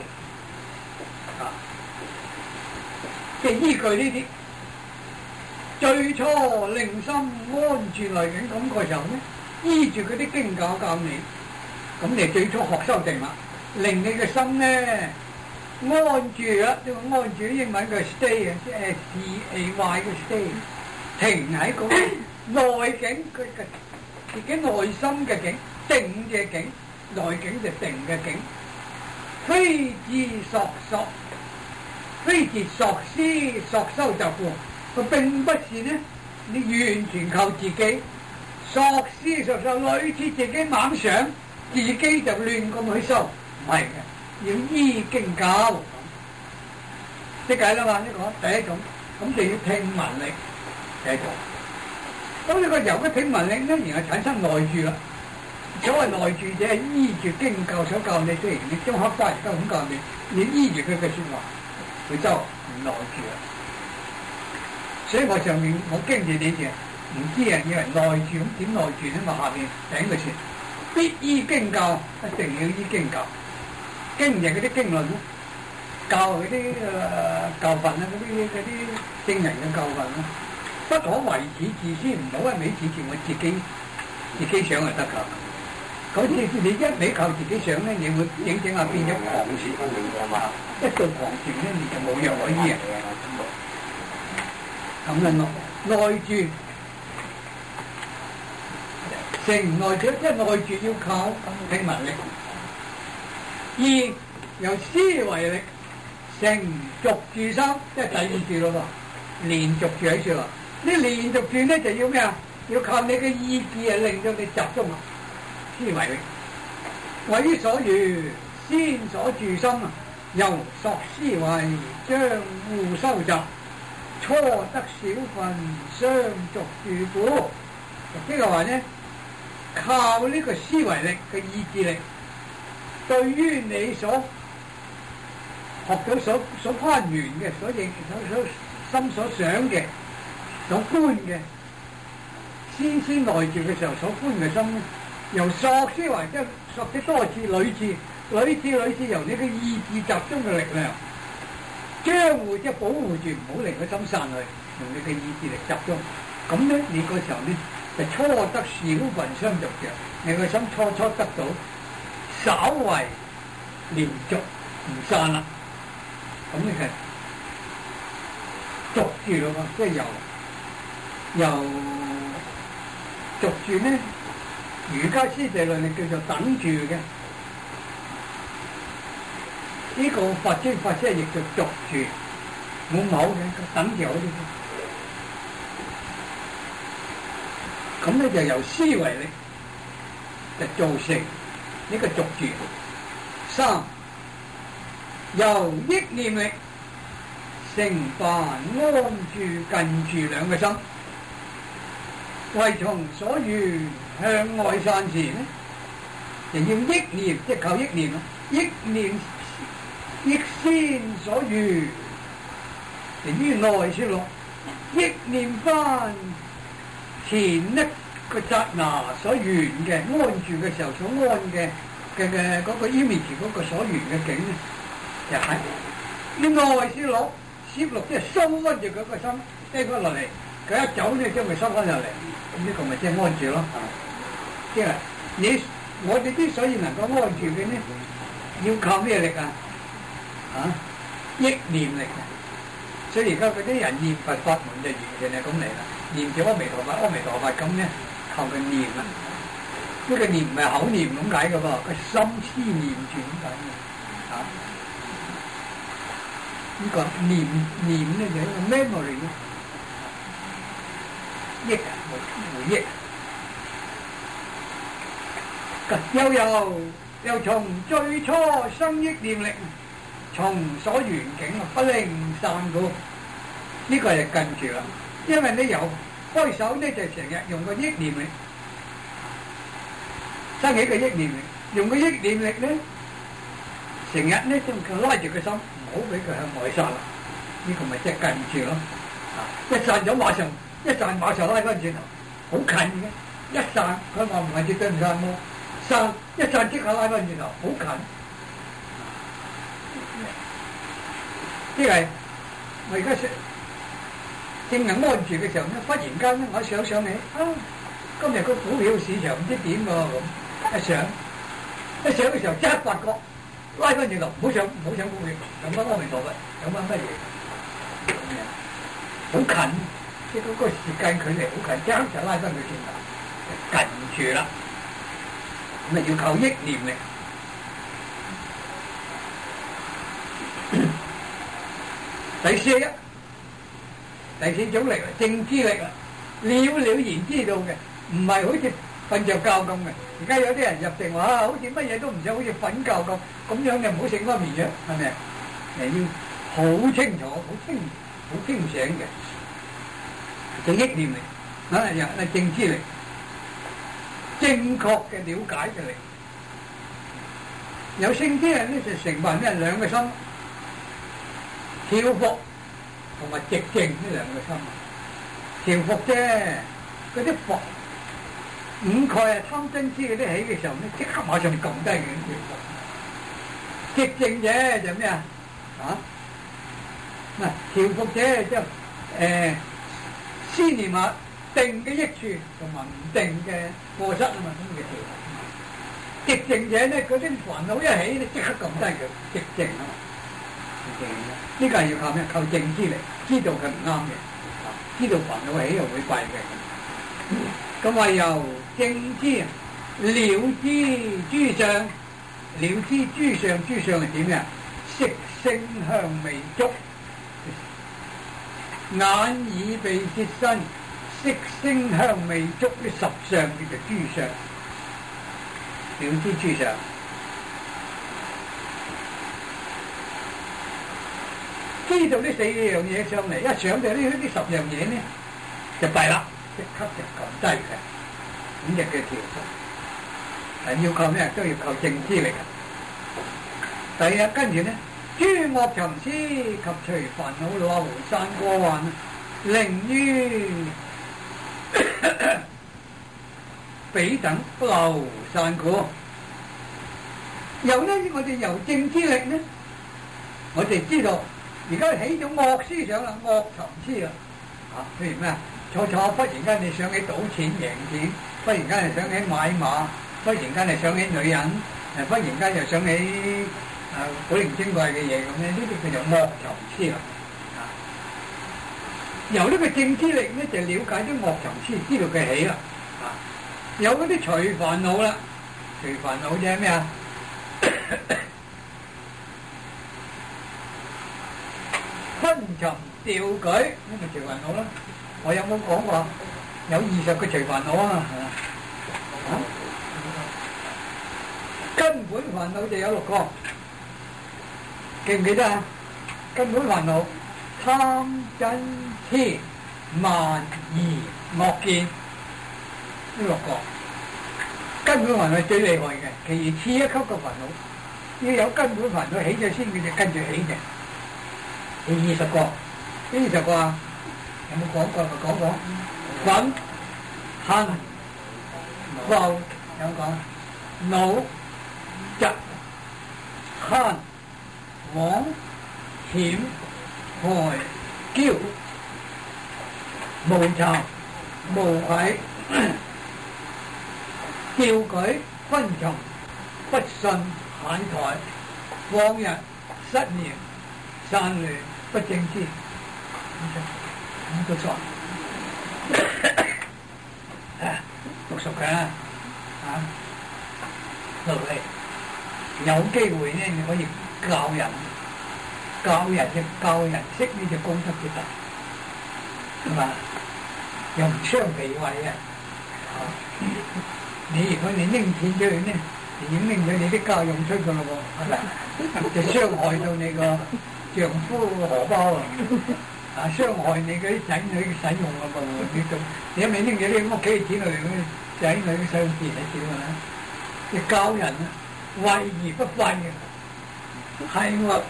即係依據呢啲。最初令心安住內境咁嘅時候咧，依住嗰啲經教教你，咁你最初學修定啦，令你嘅心咧安住啦，呢個安住英文嘅 stay 啊，即係 stay 嘅 stay， 停喺嗰個內境，佢嘅自己內心嘅境，定嘅境，內境就定嘅境，非自索，非自索思索修就過。佢並不是咧，你完全靠自己索思索修，類似自己猛想，自己就亂咁去修，唔係嘅，要依經教。識解啦嘛？呢個第一種，咁就要聽聞力，第一種。咁呢個由個聽聞力咧，然後產生內住啦。所謂內住者係依住經教所教你，譬如你中黑花而家咁教你，你依住佢嘅説話，佢就內住啦。所以我上面我驚住你哋唔知啊，以為內住咁點內住咧？嘛下面頂個詞，必依經教，一定要依經教。經就係嗰啲經論咯，教嗰啲教訓啊，嗰啲聖人嘅教訓咯。不可為此自先，唔好一味指住我自己想就得㗎。咁你一味靠自己想咧，你會整下變咗狂傳啊嘛！一到狂傳咧，你就冇藥可醫啊！ 咁啊內住，成內住，即係內住要靠聽聞力。二由思維力成續住心，即係第二住咯喎，連續住喺處啦。呢連續住咧就要咩啊？要靠你嘅意志啊，令到你集中啊，思維力。為所欲先所住心啊，由索思維將互收集，初得小分相續住故。即係話咧，靠呢個思維力嘅意志力，對於你所學到所攀緣嘅、所認、所心所想嘅、所觀嘅，先內住嘅時候所觀嘅心咧，由索思維即係索得多次、屢次由你嘅意志集中嘅力量，將護即係保護住，唔好令個心散去，用你嘅意志力集中。咁咧，你個時候咧就初得小分相續嘅，你個心初得到稍為連續唔散啦。咁你係續住咯，即係由續住咧，儒家師地論係叫做等住嘅。呢個法尊法師亦叫續住，冇冇嘅，等住好啲。咁咧就由思維力就造成呢個續住。三由憶念力成凡安住近住兩個心，為從所緣向外散時咧，就要憶念，即係靠憶念咯。憶念憶先所緣，就於內說落，憶念翻前一個剎那所緣嘅安住嘅時候所安嘅嗰個 image 嗰個所緣嘅境咧，就係呢內說落，攝落即係收安住嗰個心，低翻落嚟，佢一走咧將佢收翻落嚟，咁呢個咪即係安住咯。即係我哋之所以能夠安住嘅呢，要靠咩力啊？憶念力啊！所以而家嗰啲人念佛法門就完全係咁嚟啦，念住阿彌陀佛，阿彌陀佛咁咧，靠佢念啦。呢個念唔係口念咁解嘅噃，個心思念住咁解嘅。呢個念咧就係一個 memory 憶啊，回憶。又從最初生憶念力，從所緣境不令散故。呢個係近住啦，因為你由開手咧就成日用個憶念力，生起個憶念力，用個憶念力咧，成日咧將佢拉住個心，唔好俾佢向外散啦。呢個咪即係近住咯。一散咗馬上拉翻轉頭，好近嘅。一散佢話唔係絕對唔散喎，散一散即刻拉翻轉頭，好近。即係我而家正係安住嘅時候咧，忽然間咧，我想起今日個股票市場唔知點喎咁，一想嘅時候，即刻發覺拉翻轉頭，唔好上股票，上翻阿彌陀佛，上翻乜嘢咁樣，好近，即係嗰個時間距離好近，即刻就拉翻佢轉頭，近住啦，咁啊要靠憶念力。第四種力，正知力啦，了然知道嘅，唔係好似瞓着覺咁嘅。而家有啲人入定話好似乜嘢都唔想，好似瞓覺咁樣嘅，唔好食安眠藥，係咪啊？要好清楚、好清醒嘅，就憶念力又係正知力，正確嘅了解嘅力。有聖啲人咧就成為咩兩個心，調伏同埋寂靜呢兩個心。調伏啫，嗰啲伏五蓋貪嗔癡嗰啲起嘅時候咧，即刻馬上撳低佢調伏。寂靜啫就咩啊？調伏啫即係思念下定嘅益處同埋唔定嘅過失啊嘛，咁嘅調伏。寂靜者咧，嗰啲煩惱一起咧，即刻撳低佢，寂靜啊嘛。呢個係要靠咩？靠正知力，知道佢唔啱嘅。 知道煩惱起又會快嘅。咁話由正知了知諸相，了知諸相，諸相係點嘅？色聲香味觸，眼耳鼻舌身，色聲香味觸呢十相叫做諸相，了知諸相。知道呢四樣嘢上嚟，一想到呢十樣嘢呢，就弊啦，即刻就撳低嘅五日嘅條數，係要靠咩？都要靠正知力。第二跟住呢，諸惡尋思及除煩惱流散過患，令於彼等流散過。由呢，我哋由正知力呢，我哋知道。而家起咗惡思想啦，惡尋思啦，譬如咩啊？初忽然間你想起賭錢贏錢，忽然間又想起買馬，忽然間又想起女人，忽然間又想起古靈精怪嘅嘢咁咧，呢啲叫做惡尋思啦。由呢個正知力咧，就了解啲惡尋思，知道佢起啦。有嗰啲除煩惱啦，除煩惱即係咩啊？昏沉掉舉呢個除煩惱啦，我有冇講過？有20個除煩惱啊！根本煩惱就有6個，記唔記得啊？根本煩惱貪嗔痴慢疑惡見呢6個，根本煩惱係最厲害嘅，其餘次一級嘅煩惱要有根本煩惱起咗先，佢就跟住起嘅。20個，呢20個啊，有冇講過？咪講講。憤、恨、怒，有冇講？惱、嫉、慳、妄、險、害、驕、無慚、無愧、掉舉、昏沉、不信、懈怠、妄日、失念、散亂。不正知，咁都錯，讀熟嘅落嚟有機會咧，你可以教人識呢隻功德嘅得，係嘛？又唔傷脾胃嘅。你如果你拎錢出去咧，已經拎咗你啲家用出去咯喎，係咪？就傷害到你個丈夫荷包啊！傷害你嗰啲仔女嘅使用啊嘛！你一味拎咗啲屋企嘅錢嚟，嗰仔女嘅使用自然係少啦。你教人啊，為而不廢嘅，係我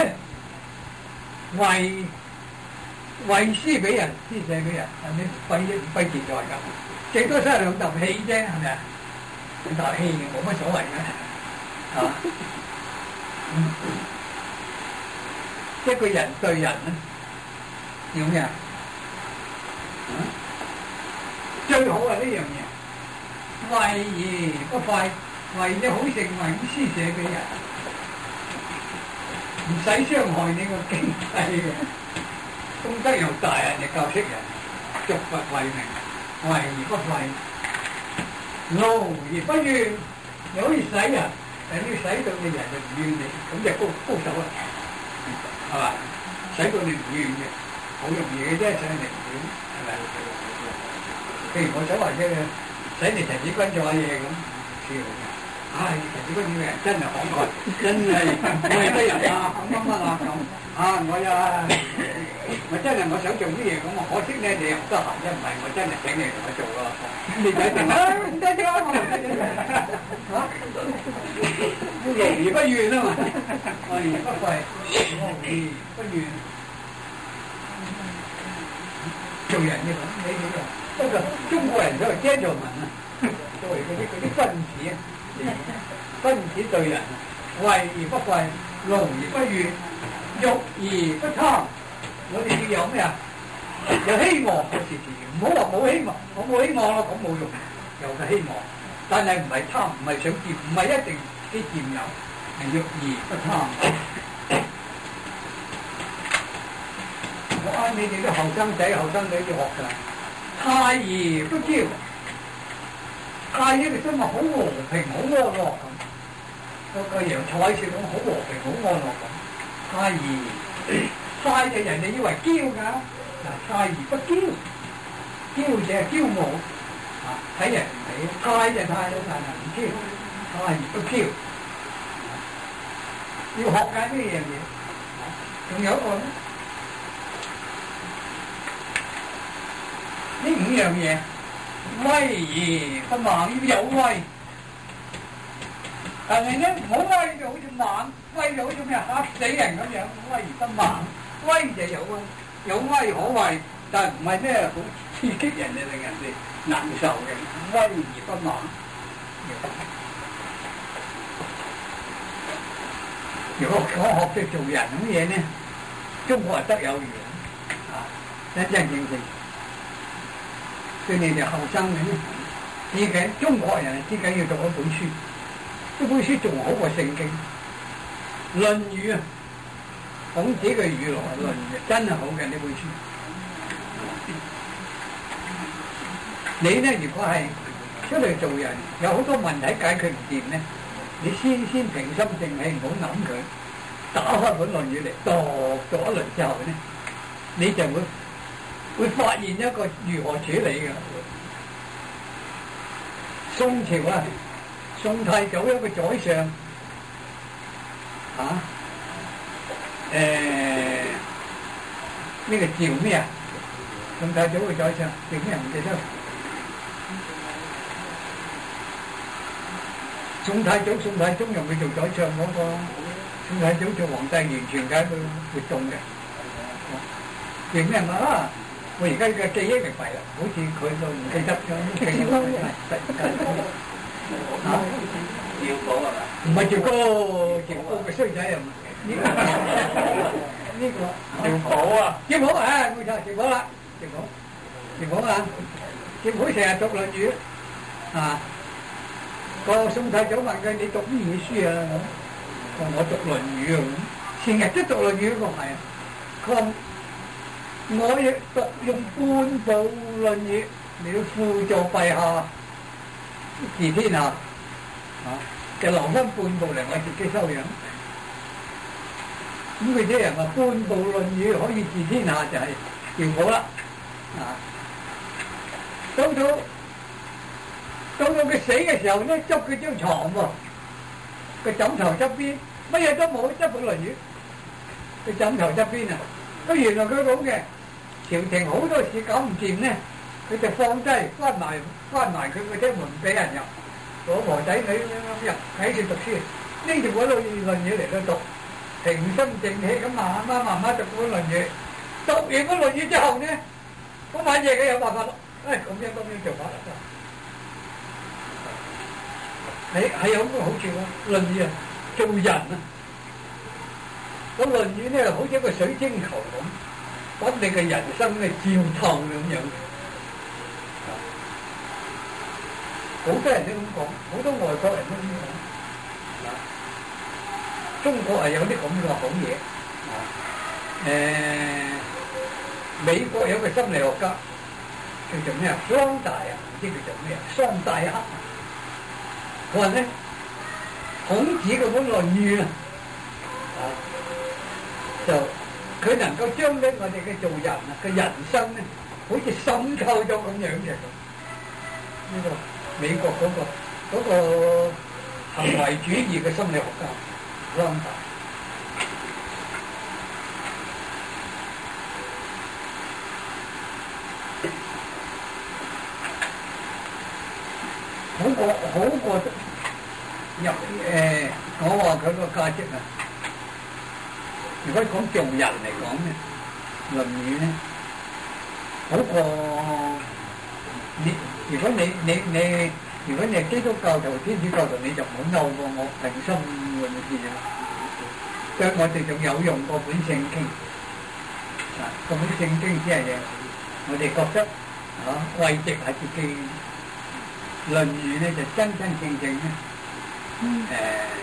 為施俾人，施捨俾人，係咪揮錢財㗎？最多嘥2啖氣啫，係咪啊？2啖氣冇乜所謂嘅，嚇。一個人對人咧，要咩啊？最好係呢樣嘢，為而不廢，為咗好成為施捨俾人，唔使傷害你個經濟嘅，功德又大啊！你教識人，續佛為名，為而不廢，怒而不怨，你可以使人，但係你使到嘅人就唔怨你，咁就高手啦。係嘛？使到你唔怨嘅，好容易嘅啫，使你唔怨，係咪？譬如我想話啫，使你陳子君做下嘢咁，超好嘅。唉，陳子君呢個人真係慷慨，真係愛得人啊，咁啊咁。我真係我想做啲嘢咁，我可惜咧你又唔得閒，一唔係我真係請你同我做咯。你就一定唔得咗，勞而不怨啊嘛，愛而不廢，勞而不怨。做人要咁，你點啊？不過中國人都係 gentleman 啊，作為嗰啲君子啊，君子對人，為而不廢，勞而不怨，欲而不貪。我哋要有咩啊？有希望嘅事情，唔好話冇希望，我冇希望咯，咁冇用。有嘅希望，但係唔係貪，唔係想佔，唔係一定自己佔有，係欲而不貪。 你哋啲後生仔後生女要學㗎，太兒不驕，太呢個真係好和平好安樂咁。個楊彩說咁好和平好安樂咁。太兒太就人哋以為驕㗎，嗱太兒不驕，驕就係驕傲，睇人唔起，太就太啦，但係唔驕，太兒不驕，要學緊呢樣嘢。仲有一個咧，呢五樣嘢，威而不猛，要有威。但係咧，唔好威就好似猛，威就好似咩嚇死人咁樣，威而不猛。威就有威，有威可畏，但係唔係咩好刺激人哋令人哋難受嘅，威而不猛。如果講學識做人咁嘢咧，中國係得有餘啊！真正正對你哋後生嘅咧，自己中國人自己要讀一本書，呢本書仲好過聖經《論語》啊，孔子嘅語錄《論語》真係好嘅呢本書。你咧如果係出嚟做人，有好多問題解決唔掂咧，你先平心靜氣，唔好諗佢，打開本《論語》嚟讀一輪之後咧，你就會發現一個如何處理嘅。宋朝啊，宋太祖有個宰相呢個趙咩啊？宋太祖嘅宰相趙咩唔記得？宋太宗又未做宰相嗰個，宋太祖做皇帝完全解佢活動嘅。叫咩啊？我而家嘅記憶力弊啦，好似佢就唔記得咗。 趙寶係咪？ 唔係趙高嘅衰仔啊！呢個趙寶啊， 趙寶啊，冇錯，趙寶啦，趙寶啊，趙寶成日讀《論語》啊。個宋太祖問佢：你讀乜嘢書啊？我讀《論語》啊，成日都讀《論語》個係啊。佢話我亦讀用半部《論語》嚟到輔助陛下治天下，就留翻半部嚟我自己修養。咁佢啲人話半部《論語》可以治天下就係趙寶啦，到佢死嘅時候咧，執佢張床喎，個枕頭側邊乜嘢都冇，執本《論語》。個枕頭側邊啊，咁原來佢講嘅朝廷好多事搞唔掂咧，佢就放低關埋佢嗰啲門俾人入，老婆仔女入喺度讀書，拎住本《論語》嚟到讀，平心靜氣咁慢慢讀本《論語》。讀完本《論語》之後咧，嗰晚夜佢有辦法咯，咁樣做法啦。係有個好處喎，《論語》啊，做人啊，個《論語》咧好似一個水晶球咁，把你嘅人生咧照透咁樣。好多人都咁講，好多外國人都咁講。中國係有啲咁嘅好嘢。美國有個心理學家叫做咩啊？桑大啊，唔知叫做咩啊？桑大克。佢話咧，孔子嗰本《論語》就佢能夠將咧我哋嘅做人啊嘅人生咧，好似滲透咗咁樣嘅。呢個美國嗰個行為主義嘅心理學家桑大。好過入我話佢個價值啊！如果講做人嚟講咧，《論語》咧好過你。如果你係基督教徒、天主教徒，你就唔好拗過我平心論事啊！所以我哋仲有用過本聖經啊，嗰本聖經只係我哋覺得慰藉係自己。《論語》咧就真正咧，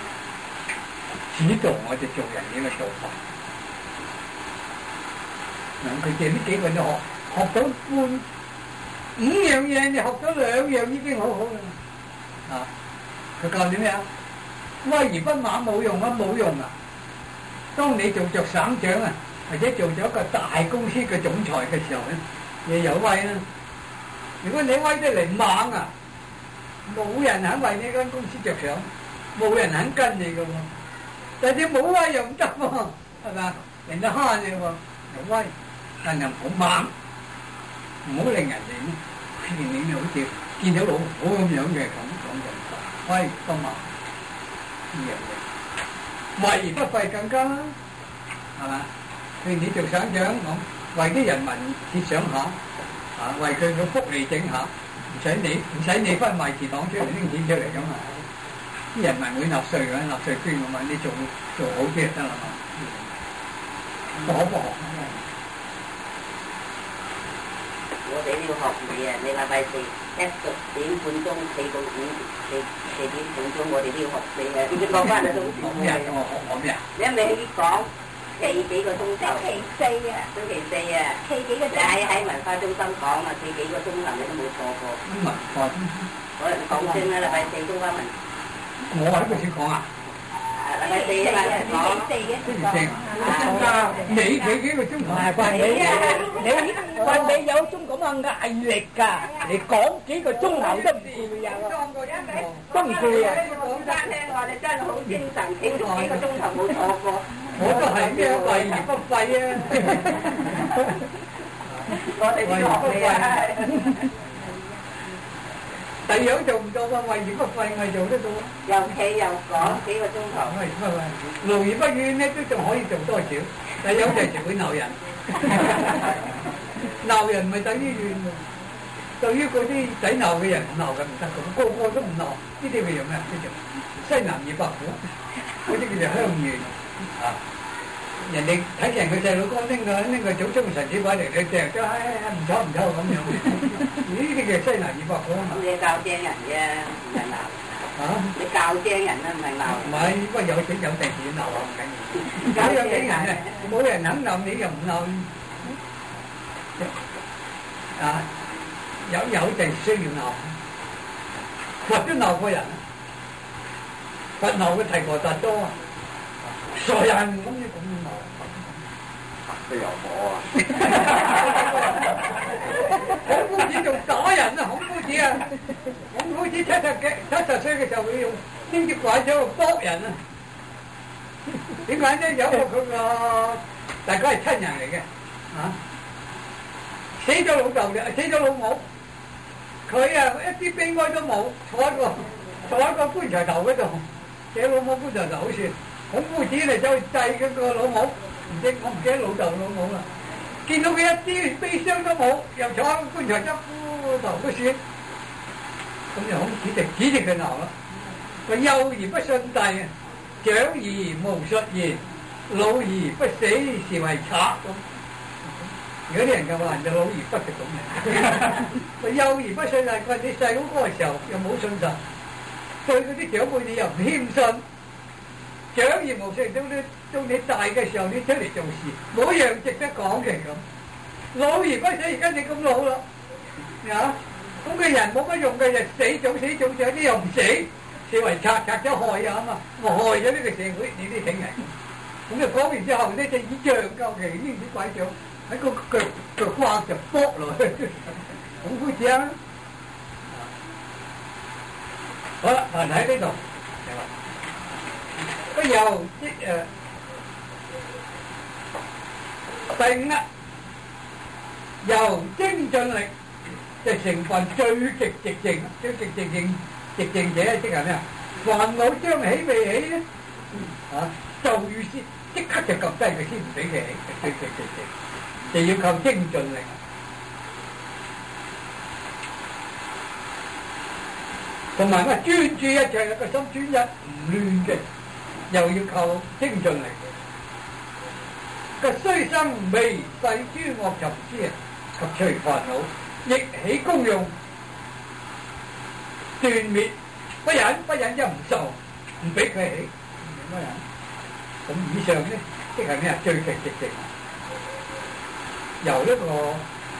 指導我哋做人呢個做法。 佢哋呢幾個就學到半5樣嘢，你學咗2樣已經好好啦。啊，佢教你咩啊？威而不猛冇用啊，冇用啊！當你做着省長啊，或者做咗一個大公司嘅總裁嘅時候咧，你有威啦。如果你威得嚟猛啊，冇人肯為呢間公司着想，冇人肯跟你嘅喎。但係你冇威又唔得喎，係咪啊？人哋蝦你喎，有威，但又唔好猛，唔好令人哋咧見你好似見到老虎咁樣嘅咁講就威不猛呢樣嘢，為而不費更加啦，係嘛？譬如你做省長咁，為啲人民設想下，啊為佢嘅福利整下，唔使你分賣自黨出嚟拎錢出嚟咁啊！啲人民會納稅嘅，納稅捐嘅嘛，你做好啲就得啦嘛。可不可？ 我哋呢個學嘢啊，你禮拜4 10點半鐘4到4點半鐘，我哋都要學你嘅。你講翻啊， 講咩啊？我咩啊？ 你一味講企幾個鐘頭？星期4啊，星期4啊，企幾個鐘？喺文化中心講啊，企幾個鐘頭你都冇錯過。 文化中心。 我講先啦，禮拜4中華文。 我喺度先講啊！ 禮拜4啊，講星期4啊。 你企幾個鐘頭？ 係關你有種咁嘅毅力㗎，你講幾個鐘頭都唔攰啊！都唔攰啊！ 講得聽話，你真係好精神，企幾個鐘頭冇錯過。 我都係咩為而不費啊！ 我哋都學你啊！ 第二樣做唔做啊？為而不費，我做得到。 又企又講幾個鐘頭。 勞而不怨咧，都仲可以做多少。但有陣時會鬧人，鬧人咪等於怨喎。對於嗰啲抵鬧嘅人唔鬧嘅唔得嘅，個個都唔鬧，呢啲叫做咩？叫做西南二百虎，嗰啲叫做鄉願啊！人哋睇人個細佬哥拎個祖宗神主牌嚟，你掟咗唔錯咁樣，呢啲叫西南二百虎啊嘛！ 你教精人啫，唔係鬧。 嚇！ 你教精人啦，唔係鬧。 唔係，不過有錢有地錢鬧啊，唔緊要。有幾人啊？冇人肯鬧你又唔鬧啊！有陣需要鬧，佛都鬧過人，佛鬧佢提婆達多啊！傻人咁你咁鬧， 都有火啊！ 孔夫子仲打人啊！孔夫子啊，孔夫子70歲嘅時候會用拎住拐杖去搏人啊！點解咧？有個佢個大家係親人嚟嘅，啊死咗老豆嘅，死咗老母，佢啊一啲悲哀都冇，坐喺個棺材頭嗰度，寫老母棺材頭好似。孔夫子嚟走去祭嗰個老母，我唔記得老豆老母啦。見到佢一啲悲傷都冇，又坐喺個棺材側頭嗰算，咁就孔子就指住佢鬧啦。佢幼而不信弟，長而無術言，老而不死是為賊。如果啲人咁話，人就老而不嘅咁嘅。佢幼而不信弟，佢話你細佬哥嘅時候又冇信心，對嗰啲長輩你又唔謙遜。長而無術，到你大嘅時候，你出嚟做事，冇一樣值得講嘅咁。老而不死，而家你咁老啦，啊！咁嘅人冇乜用嘅，就死早長啲又唔死，視為賊咗害啊嘛，我害咗呢個社會，你啲挺人。咁就講完之後咧，就以杖救其拎啲拐杖喺個腳框就剝落去，孔夫子啊！好啦，喺呢度。個由第5啦，由精進力就成分最極直正者，即係咩啊？煩惱將起未起咧，就預先即刻就撳低佢先，唔俾佢起，最極正，就要靠精進力。同埋專注一切，個心專一唔亂嘅。又要靠精進力，個雖生微細諸惡尋思啊，及除煩惱，亦起功用，斷滅不忍就唔受，唔俾佢起，乜人？咁以上咧，即係咩啊？最極直正。 由一個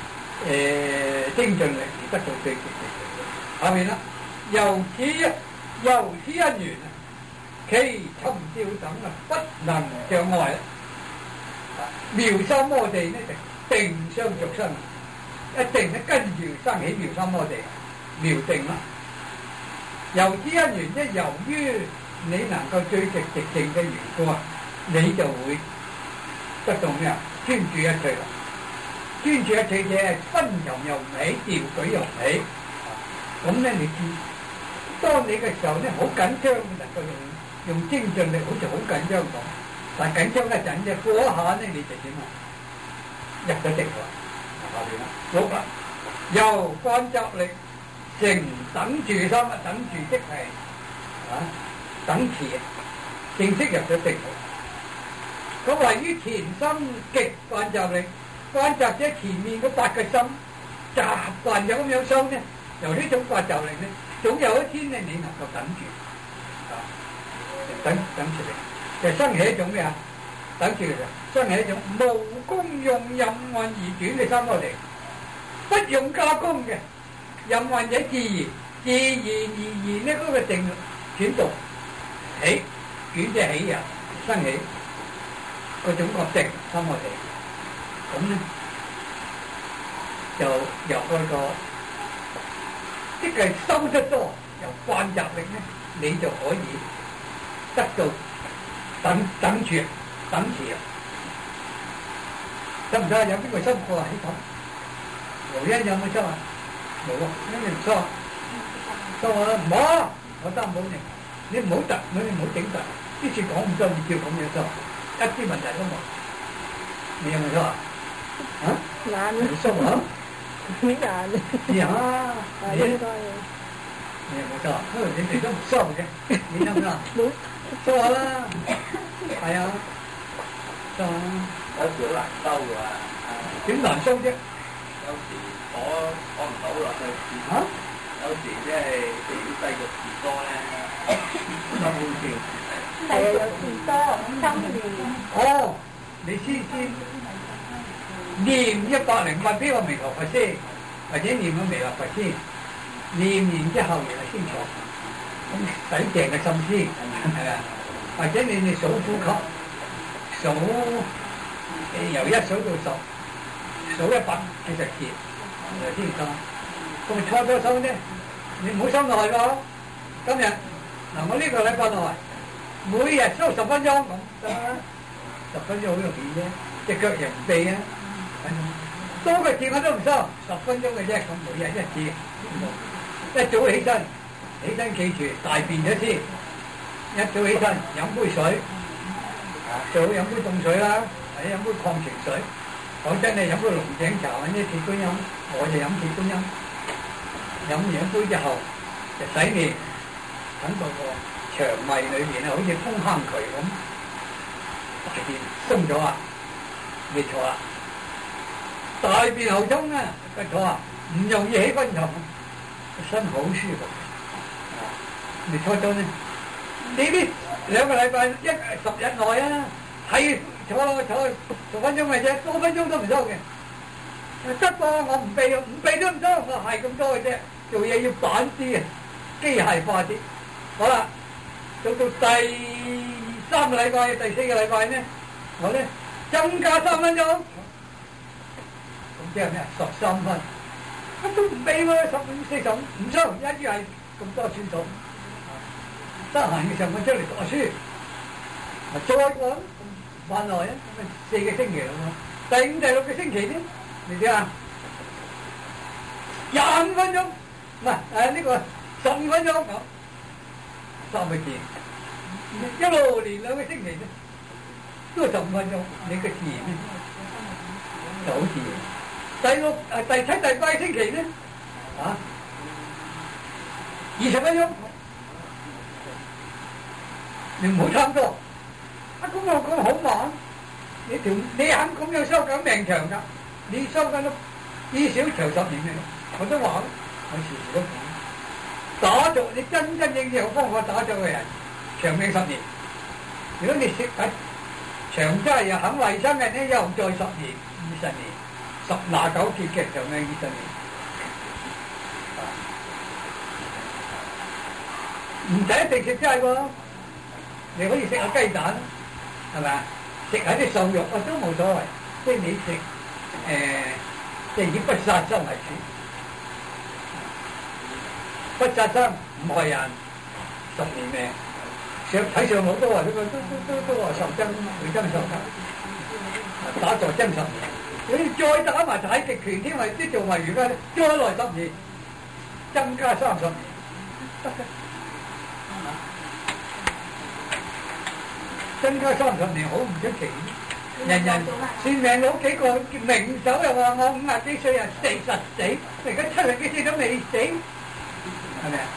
精進力而得到最極嘅。下面啦，由此因緣啊，其尋照等啊，不能障礙。妙三摩地呢就定相續生，一定咧跟住生起妙三摩地妙定啦。由此因緣咧，由於你能夠最極直靜嘅緣故啊，你就會得到咩啊？專注一切啦。專注一切嘅分猶又唔起，調舉又唔起。咁咧，你知當你嘅時候咧，好緊張，能夠用精進力，好似好緊張咁。但緊張一陣啫，過一下咧你就點啊？入咗定啦，下邊啦，好啦，由觀集力成等住心啊，等住即係等持，正式入咗定啦。咁位於前心極觀集力，觀集者前面嗰8個心習慣咗咁樣修咧，由呢種觀集力咧，總有一天咧你能夠等住，等住力。就生起一種咩啊？等住生起一種無功用任運而轉嘅三摩地，不用加工嘅任運者自然呢嗰個定轉動起轉者起啊，生起嗰種個定三摩地，咁咧就由嗰個即係收得多，由慣習力咧，你就可以得到。等住，等持啊，得唔得？有邊個收過啊？呢咁，無因有冇收啊？冇啊，因為唔收，收啊！唔好，我擔保你唔好突，你唔好整突。呢次講唔多，你照咁樣收，一啲問題都冇。你有冇收啊？啊？ 難你收啊？ 好難呀！ 應該你有冇收啊？你哋都唔收嘅，你得唔得？ 冇。 收下啦，係啊，收下。 有時好難收㗎， 點難收啫？ 有時攞唔到落去。 嚇？ 有時即係譬如細個字多咧， 有冇事？ 係啊，有字多，心念。 哦，你先念108邊個彌陀佛先，或者念個彌陀佛先，念完之後然後先坐。咁洗淨嘅心思係啊，或者你數呼吸，數由1數到10，數140次，就先收。咁初咗收啫，你唔好收耐喎。今日嗱，我呢個禮拜內每日收10分鐘咁得啦，10分鐘好容易啫，隻腳又唔痹啊，多個字我都唔收，10分鐘嘅啫，咁每日1次，一早起身。起身記住大便咗先，一早起身飲杯水，最好飲杯凍水啦，或者飲杯礦泉水。講真你飲杯龍井茶或者鐵觀音，我就飲鐵觀音。飲完一杯之後就洗面，等到個腸胃裏面啊，好似通坑渠咁，大便鬆咗啊，未錯啊！大便後衝啊，不錯啊，唔容易起昏沉，身好舒服。你初咗呢？你呢2個禮拜10日內啊，係坐10分鐘嘅啫，多分鐘都唔收嘅。得噃，我唔避都唔收，我係咁多嘅啫。做嘢要板啲啊，機械化啲。好啦，到第3個禮拜、第4個禮拜呢，我呢增加3分鐘，咁即係咩啊？13分，咁都唔避喎，15、45唔收，一於係咁多算數。得閒嘅時候我出嚟讀下書，再講翻來啊，咁4個星期啦嘛。第5、第6個星期咧，你睇下25分鐘，唔係呢個15分鐘咁，3個字，一路連2個星期咧，都係15分鐘，你個自然咧就好自然。第7、第8個星期咧，20分鐘。你唔好差唔多，咁我講好慢，你肯咁樣收緊命長㗎，你收緊都至少長10年嘅，我都話，我時時都講，打坐你真正有方法打坐嘅人，長命10年。如果你食緊長齋又肯衞生嘅咧，又再10年、20年， 19結嘅就咩醫生唔使一定食齋喎，你可以食下雞蛋，係咪啊？食下啲瘦肉啊都冇所謂，即係你食即係以不殺生為主，不殺生唔害人，10年命。睇上我都話呢個都話受針啊嘛，會針受針，打坐針10年。你再打埋太極拳添，為啲做埋瑜伽，再來10年，增加30年，得嘅。增加30年好唔出奇，人人算命佬幾個名手又話我50幾歲人死實死，而家70幾歲都未死，係咪啊？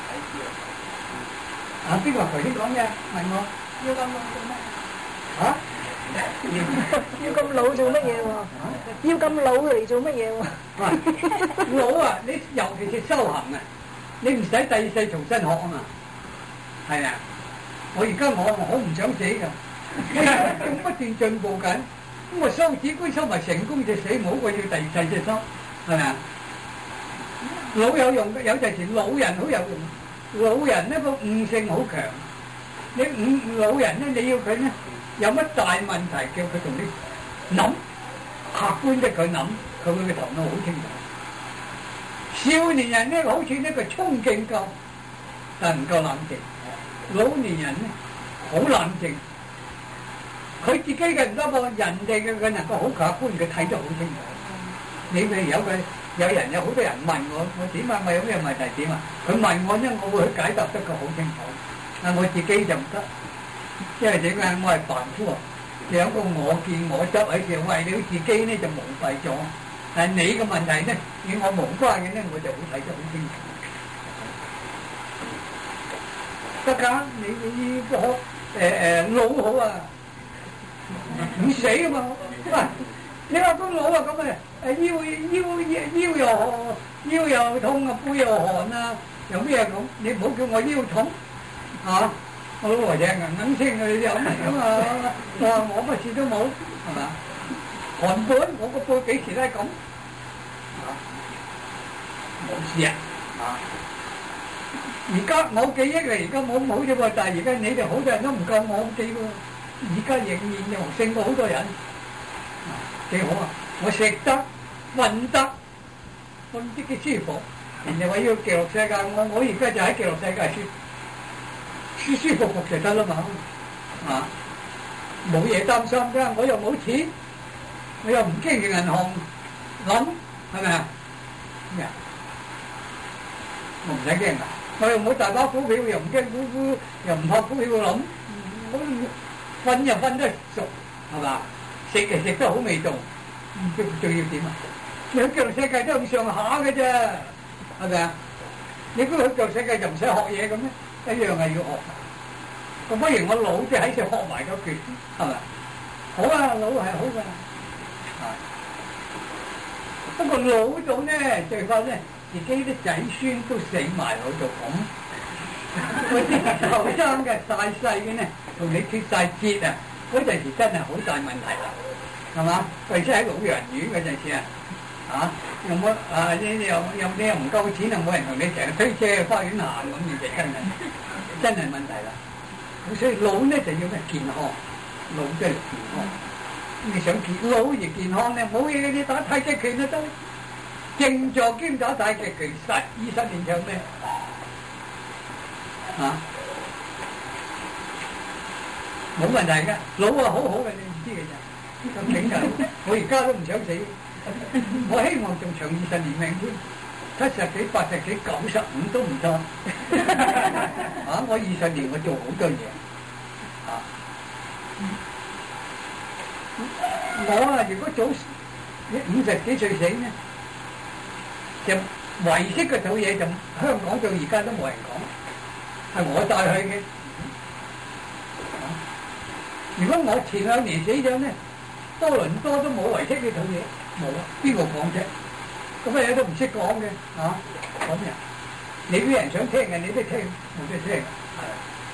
啊邊個頭先講嘅？問我要咁老做咩？ 嚇？ 要咁老做乜嘢喎？要咁老嚟做乜嘢喎？ 老啊！你尤其是修行啊，你唔使第二世重新學啊嘛，係咪啊？我而家我好唔想死㗎，我仲不斷進步緊。咁我修止觀修埋成功就死，冇我要第二世隻修，係咪啊？老有用嘅，有陣時老人好有用。老人呢個悟性好強，你老人咧你要佢咧有乜大問題，叫佢同你諗，客觀嘅佢諗，佢會個頭腦好清楚。少年人咧好似呢個衝勁夠，但唔夠冷靜。老年人咧好冷靜，佢自己嘅唔得噃，人哋嘅佢能夠好客觀，佢睇得好清楚。你譬如有人有好多人問我點啊，我有咩問題點啊？佢問我咧，我會去解答得佢好清楚。但我自己就唔得，因為點解？我係凡夫啊，有個我見我執喺度，為了自己咧就蒙蔽咗。但係你嘅問題咧，與我無關嘅咧，我就會睇得好清楚。得㗎，你個老好啊，唔死啊嘛！喂，你話個老啊咁啊，腰又痛啊，背又寒啊，有咩咁？你唔好叫我腰痛嚇，我老話隻硬聲啊，你有咩咁啊？我乜事都冇，係嘛？寒本我個背幾時都係咁嚇，冇事啊！而家我記憶嚟，而家冇咁好啫喎，但係而家你哋好多人都唔夠我記喎，而家仍然又勝過好多人，幾好啊！我食得、瞓得，我唔知幾舒服。人哋話要極樂世界，我而家就喺極樂世界舒舒服服就得啦嘛，啊，冇嘢擔心㗎，我又冇錢，我又唔驚住銀行諗，係咪啊？咩啊？我唔使驚㗎。我又冇大把股票，又唔驚股票，又唔怕股票諗，我瞓又瞓得熟，係嘛？食又食得好味道，仲要點啊？你喺極樂世界都咁上下嘅啫，係咪啊？你估去極樂世界就唔使學嘢咁咩？一樣係要學。咁不如我老啲喺度學埋個拳，係咪？好啊，老係好㗎。不過老到咧，最怕咧。自己啲仔孫都死埋喺度咁，嗰啲後生嘅大細嘅咧，同你脫晒節啊！嗰陣時真係好大問題啦，係嘛？尤其喺老人院嗰陣時啊，有冇啊？你又唔夠錢啊？冇人同你成日推車去花園行咁，你就真係問題啦。咁所以老咧就要咩健康，老即係健康。你想老而健康咧，冇嘢嘅，你打太極拳就得。靜坐兼打太極拳，20年長咩？啊，冇問題嘅，老啊好好嘅，你唔知嘅咋？咁勁就，我而家都唔想死，我希望仲長20年命添，70幾、80幾、95都唔錯。啊，我20年我做好多嘢，啊，我啊如果早50幾歲死呢？就遺式嗰套嘢就香港到而家都冇人講，係我帶去嘅。如果我前2年死咗咧，多倫多都冇遺式呢套嘢，冇啊，邊個講啫？咁乜嘢都唔識講嘅，嚇咁樣。你啲人想聽嘅，你都聽，冇得聽。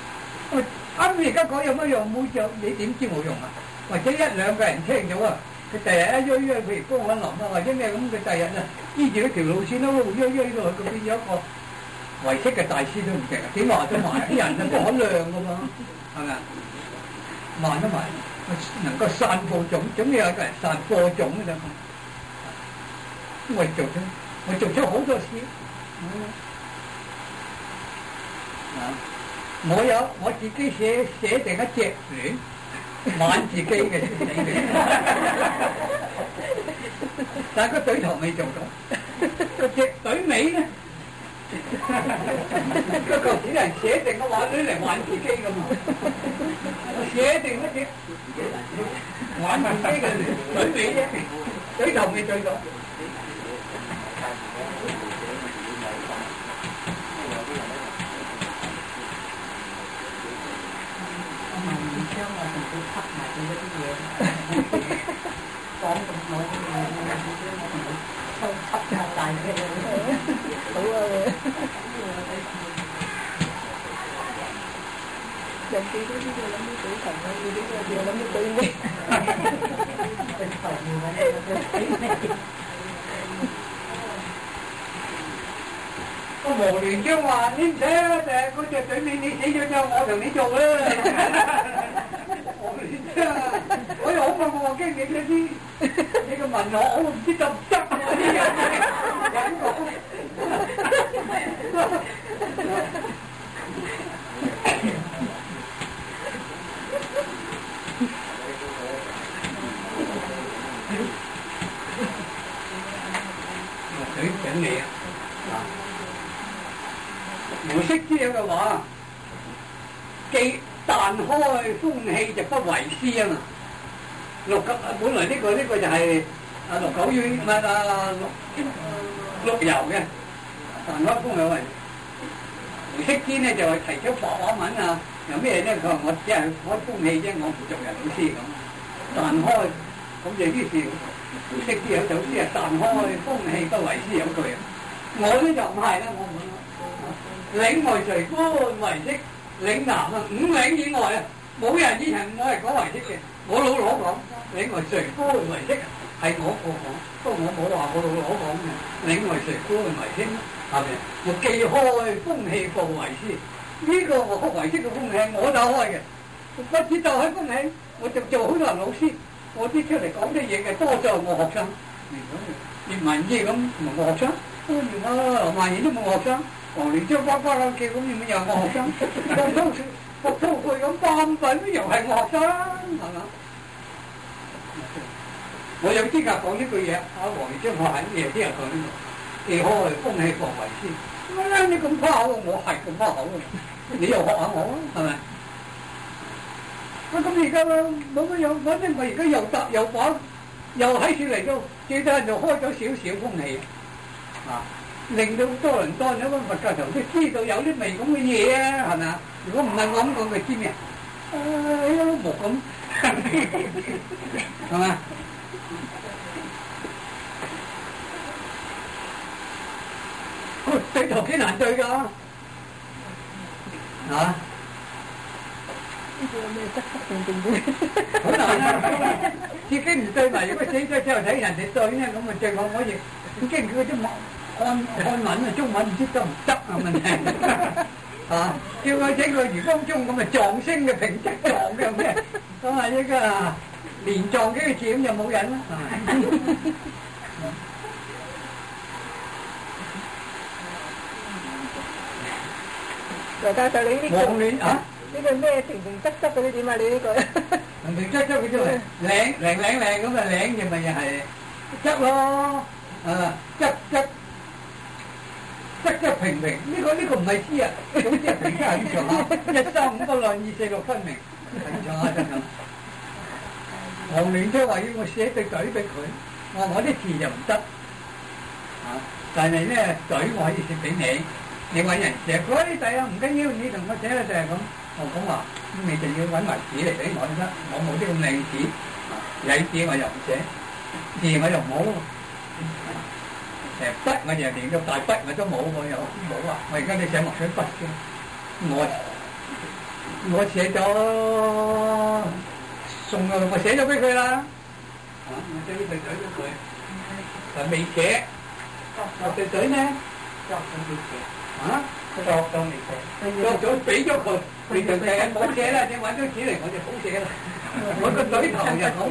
係。啱而家講有乜用？冇用，你點知冇用啊？或者1、2個人聽咗啊， 佢第日一喐，譬如江漢林啊或者咩咁，佢第日啊依住嗰條路線咯，喐到佢變咗一個遺跡嘅大師都唔定啊！點話都埋，啲人啊都好亮噶嘛，係咪啊？慢都埋，能夠散播種，總要有一個人散播種嘅啫。我做咗好多事。我自己寫定一隻聯，玩自己嘅死聯，但係個隊頭未做到，個隻隊尾咧，個舊時人寫定個玩聯嚟玩自己㗎嘛，我寫定一隻玩自己嘅隊尾啫，隊頭未做到。 講咁耐啲嘢，我同佢收輯下大嘅。 好啊！人哋嗰啲就諗啲水thần啊，佢啲就諗啲對咩？ 對頭嘅。 個無聯將話：你唔使啦，就係嗰隻隊尾你死咗之後，我同你做啦。無聯將啊！我又好怕我驚你嗰啲，你個文學我唔知得唔得啊！啲人咁講。隊長你啊！胡適之嘅話，既但開風氣就不為師啊嘛。本來呢個就係陸九淵唔係陸游嘅，但開風氣為胡適之呢就係提出白話文啊，有咩咧？佢話我只係開風氣啫，我唔做人老師咁。但開咁就於是胡適之有首詩啊，但開風氣不為師有句啊。我呢就唔係啦，我唔。嶺外垂觀遺跡，嶺南啊5嶺以外啊，冇人以前我係講遺跡嘅，我老攞講嶺外垂觀遺跡係我講，不過我冇話我老攞講嘅。嶺外垂觀遺跡係咪？我既開風氣部為師，呢個我遺跡嘅風氣我打開嘅，不止就開風氣，我就做好多人老師，我啲出嚟講啲嘢嘅多數我學生，葉文義咁唔係我學生，連劉萬言都冇學生。黃連章呱呱咁叫咁，又係我學生；郭韜晦咁扮品，又係我學生，係嘛？我有資格講呢句嘢。黃連章話係咩啲人講呢個？既開風氣部為師，你咁誇口，我係咁誇口嘅，你又學下我啊？係咪？咁而家冇乜有，反正我而家又答又講，又喺處嚟到，最多就開咗少少風氣啊！令到多倫多有個佛教徒都知道有啲味咁嘅嘢啊，係咪啊？如果唔係我咁講，佢知咩啊？木咁，係咪？對頭幾難對㗎，啊？ 呢個有咩質素定嘅？ 好難啊！自己唔對埋，如果死咗之後睇人哋對咧，咁啊最後我亦驚佢啲漢文啊，中文唔知得唔得啊問題啊！叫佢整個魚缸中咁啊撞聲嘅平仄撞嘅咩？咁啊呢個連撞幾個字咁就冇人啦。 羅教授，你呢個黃亂啊？ 呢個咩平平仄仄嗰啲點啊？你呢個平平仄仄嗰啲咪靚咁啊靚嘅咪又係仄咯，仄平平，呢個唔係詩啊，總之係平仄咁上下，1、3、5、8、9、2、4、6分明，咁上下得咁。黃連章話要我寫對嘴俾佢，我啲字就唔得，但係咧嘴我可以寫俾你，你揾人寫，佢話你第日唔緊要，你同我寫啦就係咁。我講話咁你就要揾埋紙嚟俾我得，我冇啲咁靚紙，曳紙我又唔寫，字我又冇。筆我就連個大筆我都冇，我又冇啊！我而家你寫墨水筆嘅，我寫咗送我寫咗俾佢啦， 我將呢對嘴咗佢，但未寫，作對嘴咧，作咗未寫，作咗未寫，作咗俾咗佢，你就成日冇寫啦，你揾張紙嚟我就好寫啦，我個嘴頭就好。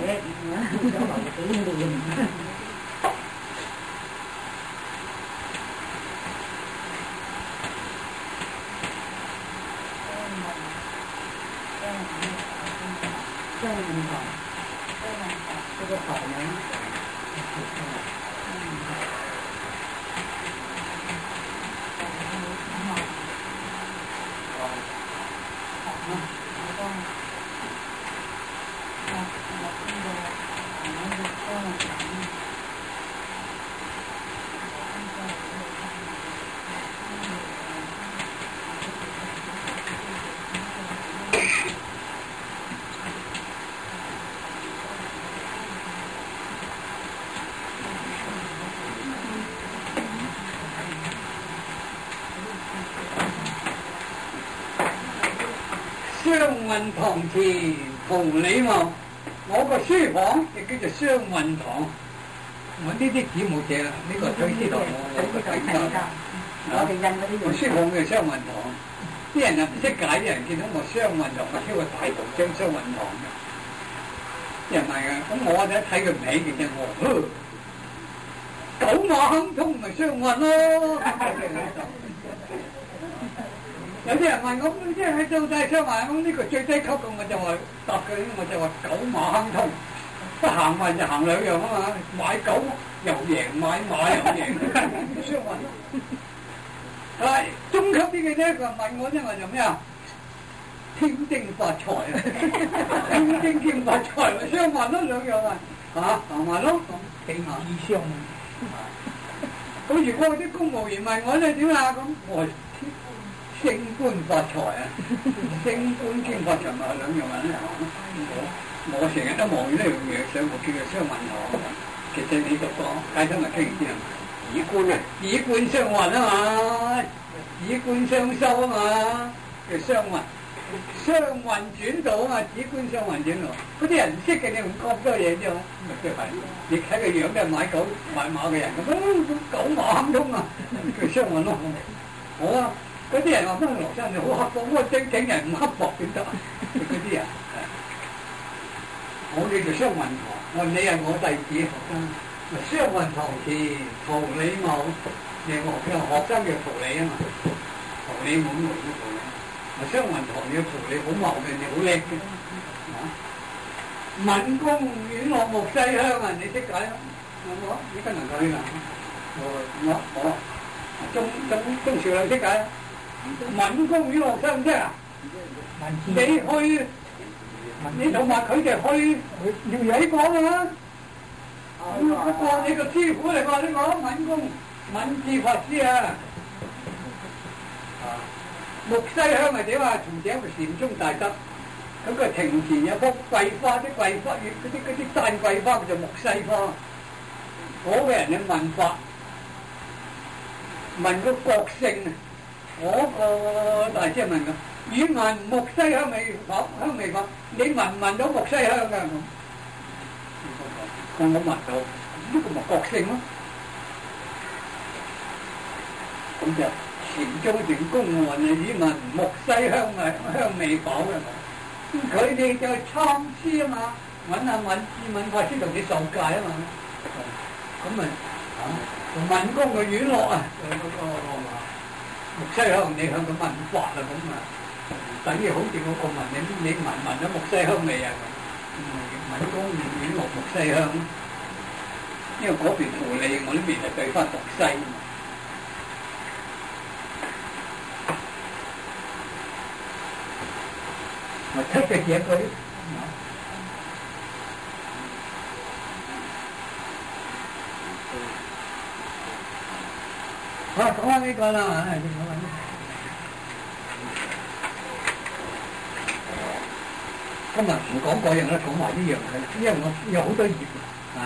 雙運堂前同你望，我個書房就叫做雙運堂。我呢啲紙冇寫啦，呢個推司堂我個睇得。 我哋印嗰啲我書房叫雙運堂，啲人又唔識解，啲人見到我雙運堂，我挑個大圖章雙運堂嘅。啲人問啊，咁我就睇佢唔起嘅啫，我九馬亨通咪雙運咯。有啲人問我，即係喺做大商話，咁呢個最低級嘅我就話答佢，我就話九馬亨通，不行運就行兩樣啊嘛，買狗又贏，買馬又贏，雙運咯。係中級啲嘅咧，佢問我啫，我就咩啊？天丁發財啊！天丁兼發財咪雙運咯，兩樣啊，行運咯，幾馬以雙運。咁如果啲公務員問我咧點啊？咁我升官發財啊！升官兼發財咪兩樣啊！我成日都望住呢樣嘢，所以我叫佢雙運堂。其實你讀過解釋咪傾先啊？以官啊，以官雙運啊嘛，以官雙收啊嘛，叫雙運。雙運轉道啊嘛，以官雙運轉道。嗰啲人唔識嘅，你唔講咁多嘢啫嘛。咪即係你睇個樣都係買狗買馬嘅人咁，九馬亨通啊，叫雙運咯。好啊。嗰啲人話乜羅生你好刻薄，我正經人唔刻薄點得？嗰啲人，我哋就雙運堂，我你係我弟子學生，咪雙運堂前桃李茂，你我佢學生叫桃李啊嘛，桃李滿門嘅桃李，咪雙運堂要桃李好茂嘅，你好叻嘅，敏公院落木西香啊，你識解啊？我呢個能夠呢個，我中少兩識解啊？敏公與落西唔識啊？你去，你同埋佢哋去要嘢講啊！不過你個師傅嚟話呢個敏公敏智法師啊，木西香係點啊？從前一個禪宗大德，咁佢庭前有棵桂花，啲桂花嗰啲丹桂花叫做木西花，嗰個人嘅問法問個國姓啊！嗰個大師問佢：與聞木西香味否？香味否？你聞唔聞到木西香㗎？我聞到，呢個咪國姓咯。咁就禪宗段公案啊，與聞木西香味否嘅。佢哋就參師啊嘛，揾下敏法師同你受戒啊嘛。咁咪敏公嘅院落啊，木西香你向佢問法啦，咁啊，等於好似嗰個問你聞咗木西香味啊咁，敏公院落木西香，因為嗰邊桃李，我呢邊係對翻木西。我睇嘅嘢佢，講翻呢個啦，今日唔講嗰樣啦，講埋呢樣嘅，因為我有好多頁啊，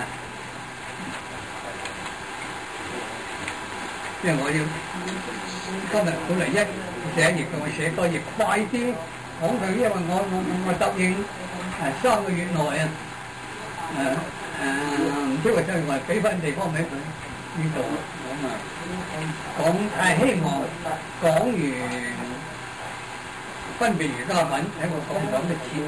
因為我要今日本嚟寫頁嘅，我寫多頁快啲講佢，因為我答應3個月內啊， 唔知話真係話俾翻地方俾佢呢度咁啊，講太希望講完分別瑜伽品喺個講講得切，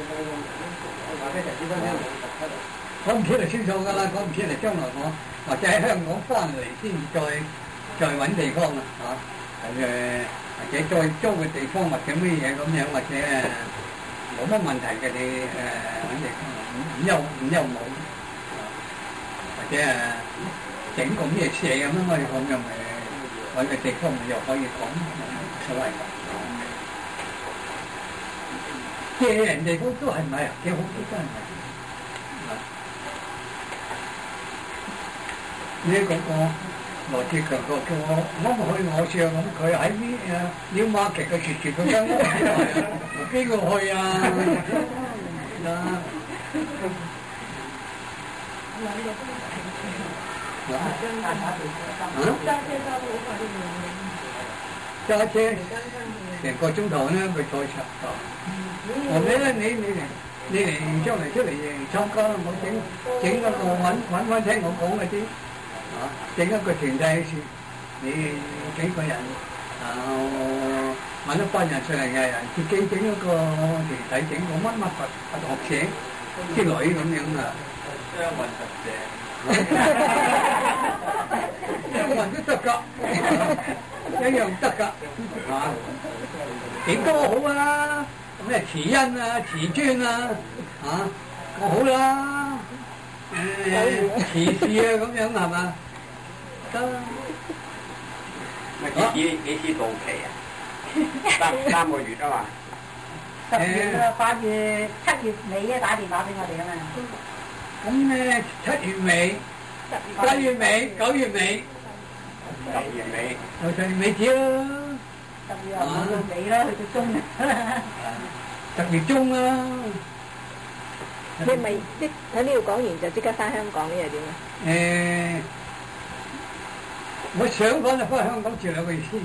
講唔切就清楚㗎啦，講唔切就將來我或者喺香港翻嚟先再揾地方啦嚇，或者再租個地方或者咩嘢咁樣，或者冇乜問題嘅你揾地方，唔憂冇。或者整個咩社咁樣，我哋咁樣咪揾個地方又可以講冇所謂嘅。借人哋都係咪啊？幾好都真係。呢個羅志強個叫我去我上咁，佢喺呢market嘅住佢間屋，邊個去啊？揸車成個鐘頭咧，佢再長頭。我咧，你嚟將嚟出嚟參加，我整一個揾翻聽我講嗰啲，整一個團體先，你幾個人揾一班人上嚟嘅人，自己整一個團體，整個乜佛學社之類咁樣啊。雙運佛社。雙運都得㗎，一樣得㗎，點都好啊！咩慈恩啊、慈尊啊，個好啦，慈事啊咁樣係嘛？得。 幾時到期啊？3個月啊嘛。 10月啊，8月、7月尾啊，打電話俾我哋啊嘛。 咁咧7月尾、8月尾、9月尾、 10月尾， 就10月尾止啦。 10月尾啦，去到中啊。 10月中啦。 你咪喺呢度講完就即刻翻香港呢？又點啊？ 我想翻就翻香港住2個月先。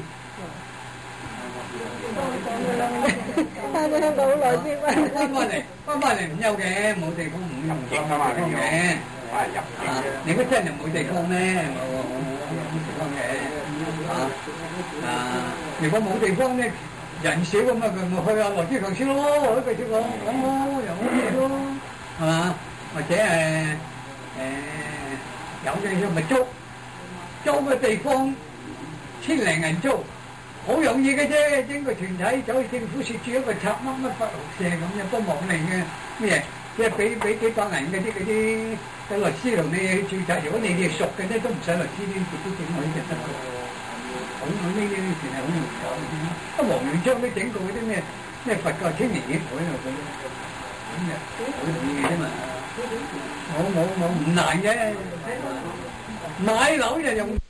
翻咗香港好耐先翻返嚟唔憂嘅，冇地方唔用地方嘅。你嗰真係冇地方咩？冇地方嘅。如果冇地方咧，人少咁啊，咪去阿羅志強先咯，去繼續講咯，又 OK 咯，係嘛？或者有嘅咪租個地方，1000零人租。好容易嘅啫，整個團體走去政府設置一個拆乜佛學社咁樣幫忙嚟嘅咩？即係俾幾百銀嗰啲律師同你去註冊。如果你哋熟嘅咧，都唔使律師呢啲都整佢就得嘅。好呢啲全係好容易搞嘅。黃元章都整過嗰啲咩佛教青年協會啊，咁好容易嘅啫嘛。冇唔難嘅，買樓就用。